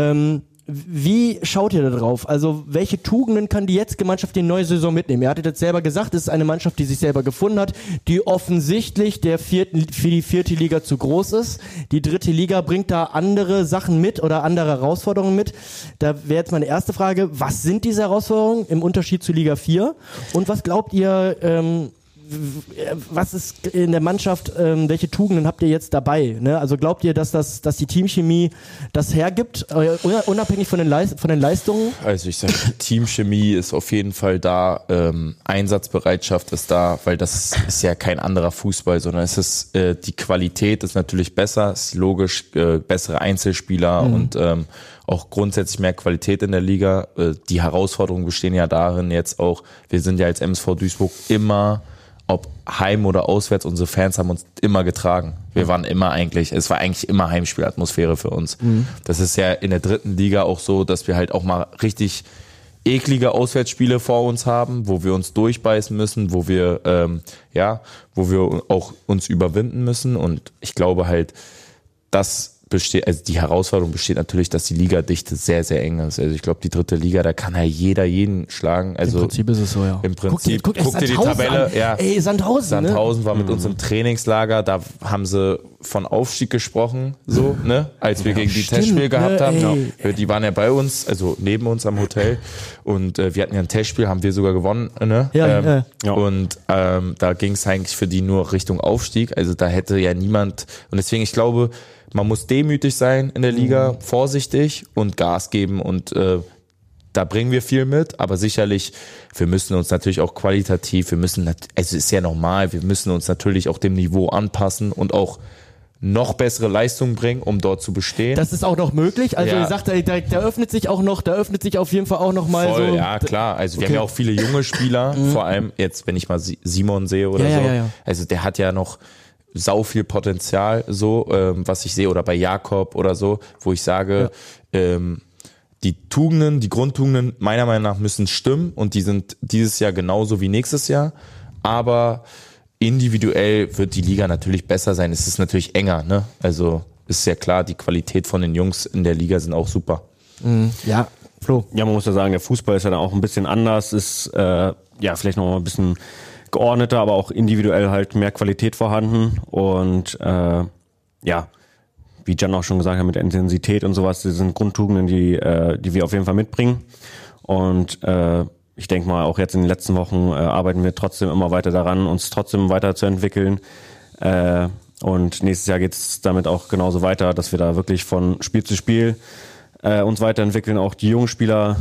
Wie schaut ihr da drauf? Also welche Tugenden kann die Mannschaft die neue Saison mitnehmen? Ihr hattet jetzt selber gesagt, es ist eine Mannschaft, die sich selber gefunden hat, die offensichtlich für die 4. Liga zu groß ist. Die 3. Liga bringt da andere Sachen mit oder andere Herausforderungen mit. Da wäre jetzt meine erste Frage, was sind diese Herausforderungen im Unterschied zu Liga 4? Und was glaubt ihr, was ist in der Mannschaft, welche Tugenden habt ihr jetzt dabei? Ne? Also glaubt ihr, dass die Teamchemie das hergibt, unabhängig von den Leistungen? Also ich sage, Teamchemie ist auf jeden Fall da, Einsatzbereitschaft ist da, weil das ist ja kein anderer Fußball, sondern es ist die Qualität ist natürlich besser, ist logisch, bessere Einzelspieler und auch grundsätzlich mehr Qualität in der Liga. Die Herausforderungen bestehen ja darin jetzt auch, wir sind ja als MSV Duisburg immer, ob heim oder auswärts, unsere Fans haben uns immer getragen. Wir waren es war eigentlich immer Heimspielatmosphäre für uns. Das ist ja in der 3. Liga auch so, dass wir halt auch mal richtig eklige Auswärtsspiele vor uns haben, wo wir uns durchbeißen müssen, wo wir auch uns überwinden müssen und ich glaube halt, die Herausforderung besteht natürlich, dass die Ligadichte sehr, sehr eng ist. Also ich glaube, die 3. Liga, da kann ja jeder jeden schlagen. Also im Prinzip ist es so, ja. Im Prinzip, guck dir die Tabelle an. Ja. Ey, Sandhausen war mit uns im Trainingslager, da haben sie von Aufstieg gesprochen, so, ne? Als wir gegen die stimmt, Testspiel gehabt ne, haben. Die waren ja bei uns, also neben uns am Hotel. Und wir hatten ja ein Testspiel, haben wir sogar gewonnen, ne? Ja. Und da ging es eigentlich für die nur Richtung Aufstieg. Also da hätte ja niemand. Und deswegen, ich glaube, man muss demütig sein in der Liga, vorsichtig und Gas geben. Und da bringen wir viel mit, aber sicherlich, wir müssen uns natürlich auch qualitativ, es ist ja normal, wir müssen uns natürlich auch dem Niveau anpassen und auch noch bessere Leistungen bringen, um dort zu bestehen. Das ist auch noch möglich. Also Ja. ihr sagt, da öffnet sich auf jeden Fall auch noch mal Voll, so. ja klar. Also wir Okay. haben ja auch viele junge Spieler, vor allem jetzt, wenn ich mal Simon sehe oder so. Ja. Also der hat ja noch sau viel Potenzial, so, was ich sehe, oder bei Jakob oder so, wo ich sage, die Tugenden, die Grundtugenden meiner Meinung nach müssen stimmen und die sind dieses Jahr genauso wie nächstes Jahr, aber individuell wird die Liga natürlich besser sein. Es ist natürlich enger, ne? Also ist ja klar, die Qualität von den Jungs in der Liga sind auch super. Ja, Flo. Ja, man muss ja sagen, der Fußball ist ja dann auch ein bisschen anders, ist vielleicht noch mal ein bisschen geordneter, aber auch individuell halt mehr Qualität vorhanden und wie Jan auch schon gesagt hat, mit der Intensität und sowas, das sind Grundtugenden, die wir auf jeden Fall mitbringen und ich denke mal, auch jetzt in den letzten Wochen arbeiten wir trotzdem immer weiter daran, uns trotzdem weiterzuentwickeln und nächstes Jahr geht's damit auch genauso weiter, dass wir da wirklich von Spiel zu Spiel uns weiterentwickeln, auch die jungen Spieler,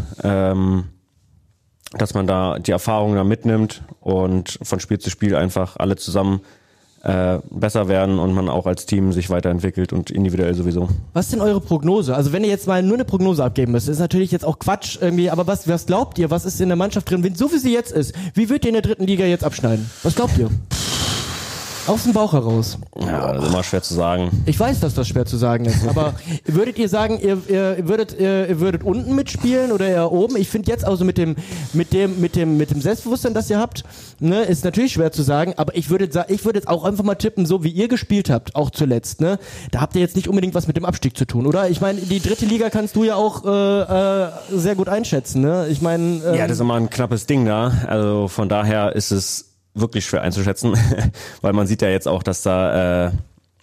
dass man da die Erfahrungen da mitnimmt und von Spiel zu Spiel einfach alle zusammen besser werden und man auch als Team sich weiterentwickelt und individuell sowieso. Was ist denn eure Prognose? Also wenn ihr jetzt mal nur eine Prognose abgeben müsst, ist natürlich jetzt auch Quatsch irgendwie, aber was glaubt ihr? Was ist in der Mannschaft drin? Wenn so wie sie jetzt ist, wie wird ihr in der 3. Liga jetzt abschneiden? Was glaubt ihr? Aus dem Bauch heraus. Ja, das ist immer schwer zu sagen. Ich weiß, dass das schwer zu sagen ist, aber würdet ihr sagen, ihr würdet unten mitspielen oder eher oben? Ich finde jetzt also mit dem Selbstbewusstsein, das ihr habt, ne, ist natürlich schwer zu sagen, aber ich würde jetzt auch einfach mal tippen, so wie ihr gespielt habt, auch zuletzt, ne? Da habt ihr jetzt nicht unbedingt was mit dem Abstieg zu tun, oder? Ich meine, die 3. Liga kannst du ja auch sehr gut einschätzen, ne? Ich meine, Ja, das ist immer ein knappes Ding da. Also von daher ist es wirklich schwer einzuschätzen, weil man sieht ja jetzt auch, dass da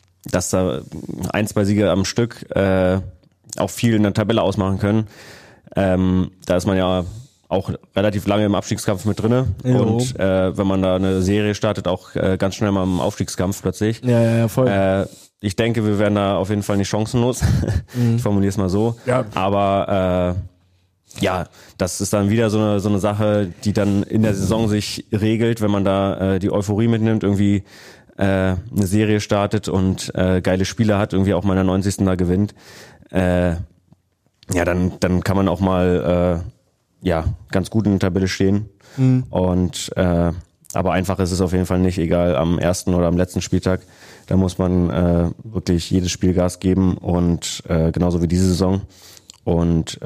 1-2 Siege am Stück auch viel in der Tabelle ausmachen können. Da ist man ja auch relativ lange im Abstiegskampf mit drinne und wenn man da eine Serie startet, auch ganz schnell mal im Aufstiegskampf plötzlich. ja, voll. Ich denke, wir werden da auf jeden Fall nicht chancenlos. Ich formuliere es mal so. Ja. Aber das ist dann wieder so eine Sache, die dann in der Saison sich regelt, wenn man da die Euphorie mitnimmt, irgendwie eine Serie startet und geile Spiele hat, irgendwie auch mal in der 90. da gewinnt. Dann kann man auch mal ganz gut in der Tabelle stehen. Und aber einfach ist es auf jeden Fall nicht, egal am ersten oder am letzten Spieltag. Da muss man wirklich jedes Spiel Gas geben und genauso wie diese Saison. Und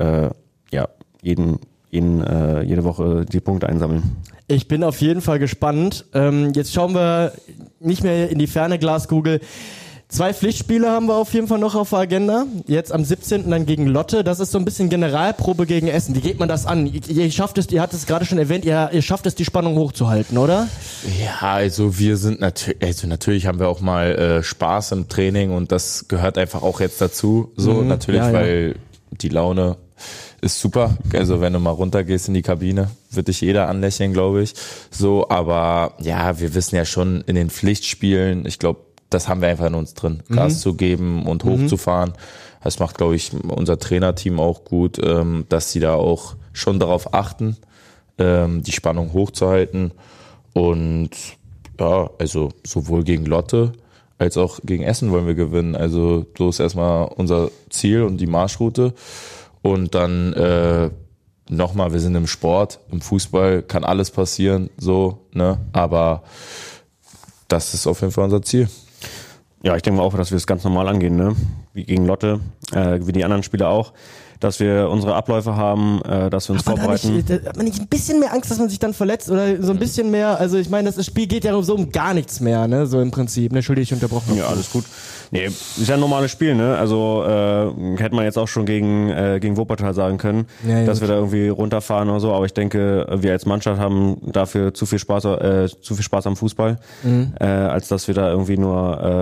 jede Woche die Punkte einsammeln. Ich bin auf jeden Fall gespannt. Jetzt schauen wir nicht mehr in die ferne Glaskugel. 2 Pflichtspiele haben wir auf jeden Fall noch auf der Agenda. Jetzt am 17. dann gegen Lotte. Das ist so ein bisschen Generalprobe gegen Essen. Wie geht man das an? Ihr hattet es gerade schon erwähnt, ihr schafft es, die Spannung hochzuhalten, oder? Ja, also wir sind natürlich haben wir auch mal Spaß im Training und das gehört einfach auch jetzt dazu. So natürlich, weil die Laune ist super. Also wenn du mal runtergehst in die Kabine, wird dich jeder anlächeln, glaube ich. So, aber ja, wir wissen ja schon in den Pflichtspielen, ich glaube, das haben wir einfach in uns drin, Gas zu geben und hochzufahren. Das macht, glaube ich, unser Trainerteam auch gut, dass sie da auch schon darauf achten, die Spannung hochzuhalten. Und ja, also sowohl gegen Lotte als auch gegen Essen wollen wir gewinnen. Also so ist erstmal unser Ziel und die Marschroute. Und dann nochmal, wir sind im Sport, im Fußball kann alles passieren, so, ne? Aber das ist auf jeden Fall unser Ziel. Ja, ich denke mal auch, dass wir es ganz normal angehen, ne? Wie gegen Lotte, wie die anderen Spieler auch. Dass wir unsere Abläufe haben, dass wir uns vorbereiten. Hat man nicht ein bisschen mehr Angst, dass man sich dann verletzt oder so ein bisschen mehr, also ich meine, das Spiel geht ja so um gar nichts mehr, ne, so im Prinzip, ne, Entschuldigung, ich unterbrochen. Ja, alles gut. Nee, ist ja ein normales Spiel, ne, also hätte man jetzt auch schon gegen Wuppertal sagen können, dass wir da irgendwie runterfahren oder so, aber ich denke, wir als Mannschaft haben dafür zu viel Spaß am Fußball, als dass wir da irgendwie nur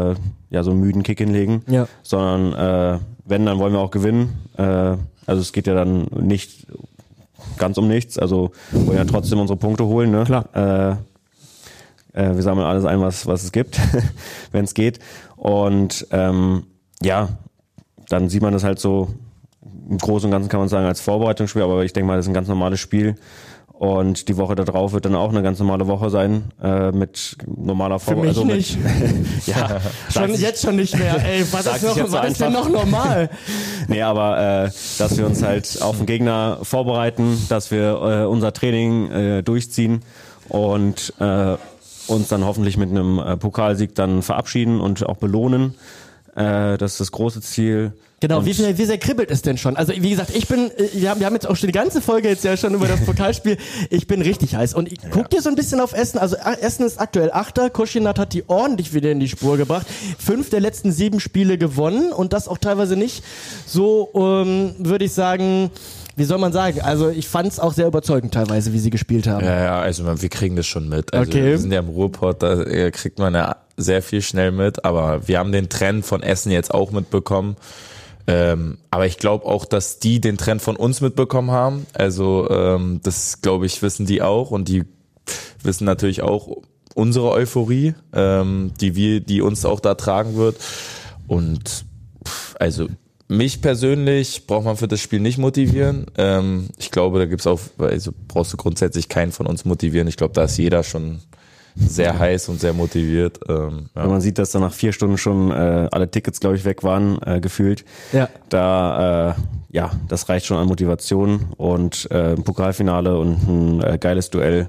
so einen müden Kick hinlegen, sondern wenn, dann wollen wir auch gewinnen. Also es geht ja dann nicht ganz um nichts, also wollen ja trotzdem unsere Punkte holen. Ne? Klar. Wir sammeln alles ein, was es gibt, wenn es geht. Und dann sieht man das halt so im Großen und Ganzen, kann man sagen, als Vorbereitungsspiel, aber ich denke mal, das ist ein ganz normales Spiel. Und die Woche darauf wird dann auch eine ganz normale Woche sein, mit normaler Vorbereitung. Für mich nicht. Ja, jetzt schon nicht mehr. Ey, was ist denn noch normal? Nee, aber dass wir uns halt auf den Gegner vorbereiten, dass wir unser Training durchziehen und uns dann hoffentlich mit einem Pokalsieg dann verabschieden und auch belohnen. Das ist das große Ziel. Genau, wie sehr kribbelt es denn schon? Also wie gesagt, wir haben jetzt auch schon die ganze Folge jetzt ja schon über das Pokalspiel. Ich bin richtig heiß und ich guck dir so ein bisschen auf Essen. Also Essen ist aktuell 8. Koschinat hat die ordentlich wieder in die Spur gebracht. 5 der letzten 7 Spiele gewonnen und das auch teilweise nicht so, würde ich sagen, wie soll man sagen? Also ich fand es auch sehr überzeugend teilweise, wie sie gespielt haben. Ja, also wir kriegen das schon mit. Also okay. Wir sind ja im Ruhrpott, da kriegt man ja sehr viel schnell mit, aber wir haben den Trend von Essen jetzt auch mitbekommen. Aber ich glaube auch, dass die den Trend von uns mitbekommen haben. Also das, glaube ich, wissen die auch und die wissen natürlich auch unsere Euphorie, die uns auch da tragen wird. Und also mich persönlich braucht man für das Spiel nicht motivieren. Ich glaube, da gibt's auch, also brauchst du grundsätzlich keinen von uns motivieren. Ich glaube, da ist jeder schon sehr heiß und sehr motiviert. Wenn man sieht, dass da nach 4 Stunden schon alle Tickets, glaube ich, weg waren, gefühlt. Ja. Da, das reicht schon an Motivation und ein Pokalfinale und ein geiles Duell.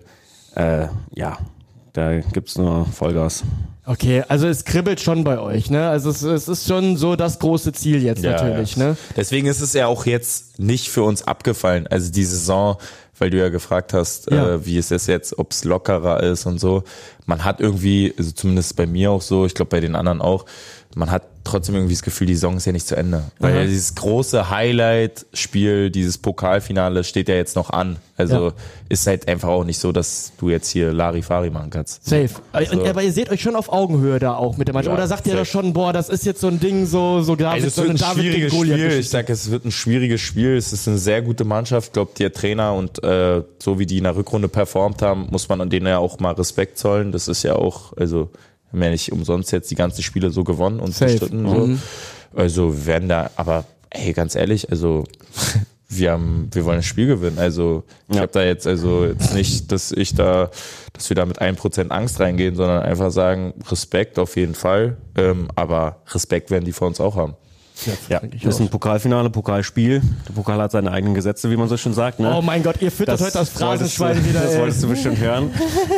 Da gibt's nur Vollgas. Okay, also es kribbelt schon bei euch, ne? Also es ist schon so das große Ziel jetzt natürlich, ne? Deswegen ist es ja auch jetzt nicht für uns abgefallen. Also die Saison, weil du ja gefragt hast, wie ist es jetzt, ob es lockerer ist und so. Man hat irgendwie, also zumindest bei mir auch so, ich glaube bei den anderen auch, man hat trotzdem irgendwie das Gefühl, die Saison ist ja nicht zu Ende. Weil ja dieses große Highlight-Spiel, dieses Pokalfinale steht ja jetzt noch an. Also ist halt einfach auch nicht so, dass du jetzt hier Larifari machen kannst. Safe. Also, aber ihr seht euch schon auf Augenhöhe da auch mit der Mannschaft. Oder sagt ihr da schon, boah, das ist jetzt so ein Ding, so David, also es wird ein schwieriges Spiel. Ich sage, es wird ein schwieriges Spiel. Es ist eine sehr gute Mannschaft. Ich glaube, der Trainer und so wie die in der Rückrunde performt haben, muss man an denen ja auch mal Respekt zollen. Das ist ja auch, also haben ja nicht umsonst jetzt die ganzen Spiele so gewonnen und bestritten. So. Also wir werden da, aber hey, ganz ehrlich, also wir wollen das Spiel gewinnen. Also ich habe da jetzt nicht, dass wir da mit 1% Angst reingehen, sondern einfach sagen, Respekt auf jeden Fall. Aber Respekt werden die vor uns auch haben. Ja, das ist ein Pokalfinale, Pokalspiel. Der Pokal hat seine eigenen Gesetze, wie man so schön sagt. Ne? Oh mein Gott, ihr füttert heute das Phrasenschwein wieder. Das wolltest du bestimmt hören.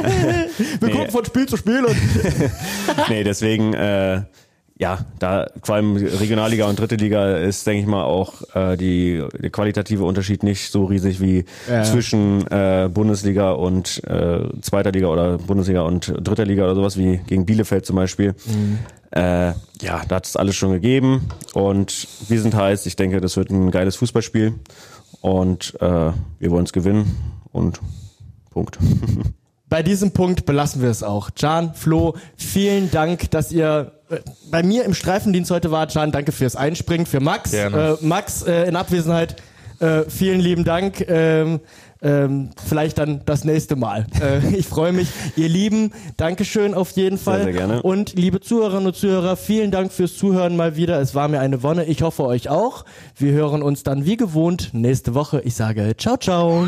Wir kommen von Spiel zu Spiel. Und nee, deswegen, da vor allem Regionalliga und Dritte Liga ist, denke ich mal, auch der qualitative Unterschied nicht so riesig wie zwischen Bundesliga und Zweiter Liga oder Bundesliga und Dritter Liga oder sowas, wie gegen Bielefeld zum Beispiel. Da hat es alles schon gegeben und wir sind heiß. Ich denke, das wird ein geiles Fußballspiel und wir wollen es gewinnen und Punkt. Bei diesem Punkt belassen wir es auch. Can, Flo, vielen Dank, dass ihr bei mir im Streifendienst heute wart. Can, danke fürs Einspringen. Für Max. Max in Abwesenheit, vielen lieben Dank. Vielleicht dann das nächste Mal. Ich freue mich. Ihr Lieben, Dankeschön auf jeden Fall. Sehr, sehr gerne. Und liebe Zuhörerinnen und Zuhörer, vielen Dank fürs Zuhören mal wieder. Es war mir eine Wonne. Ich hoffe euch auch. Wir hören uns dann wie gewohnt nächste Woche. Ich sage ciao, ciao.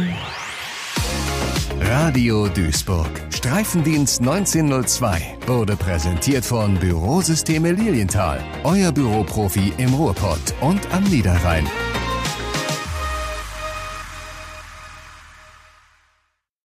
Radio Duisburg. Streifendienst 1902 wurde präsentiert von Bürosysteme Lilienthal. Euer Büroprofi im Ruhrpott und am Niederrhein.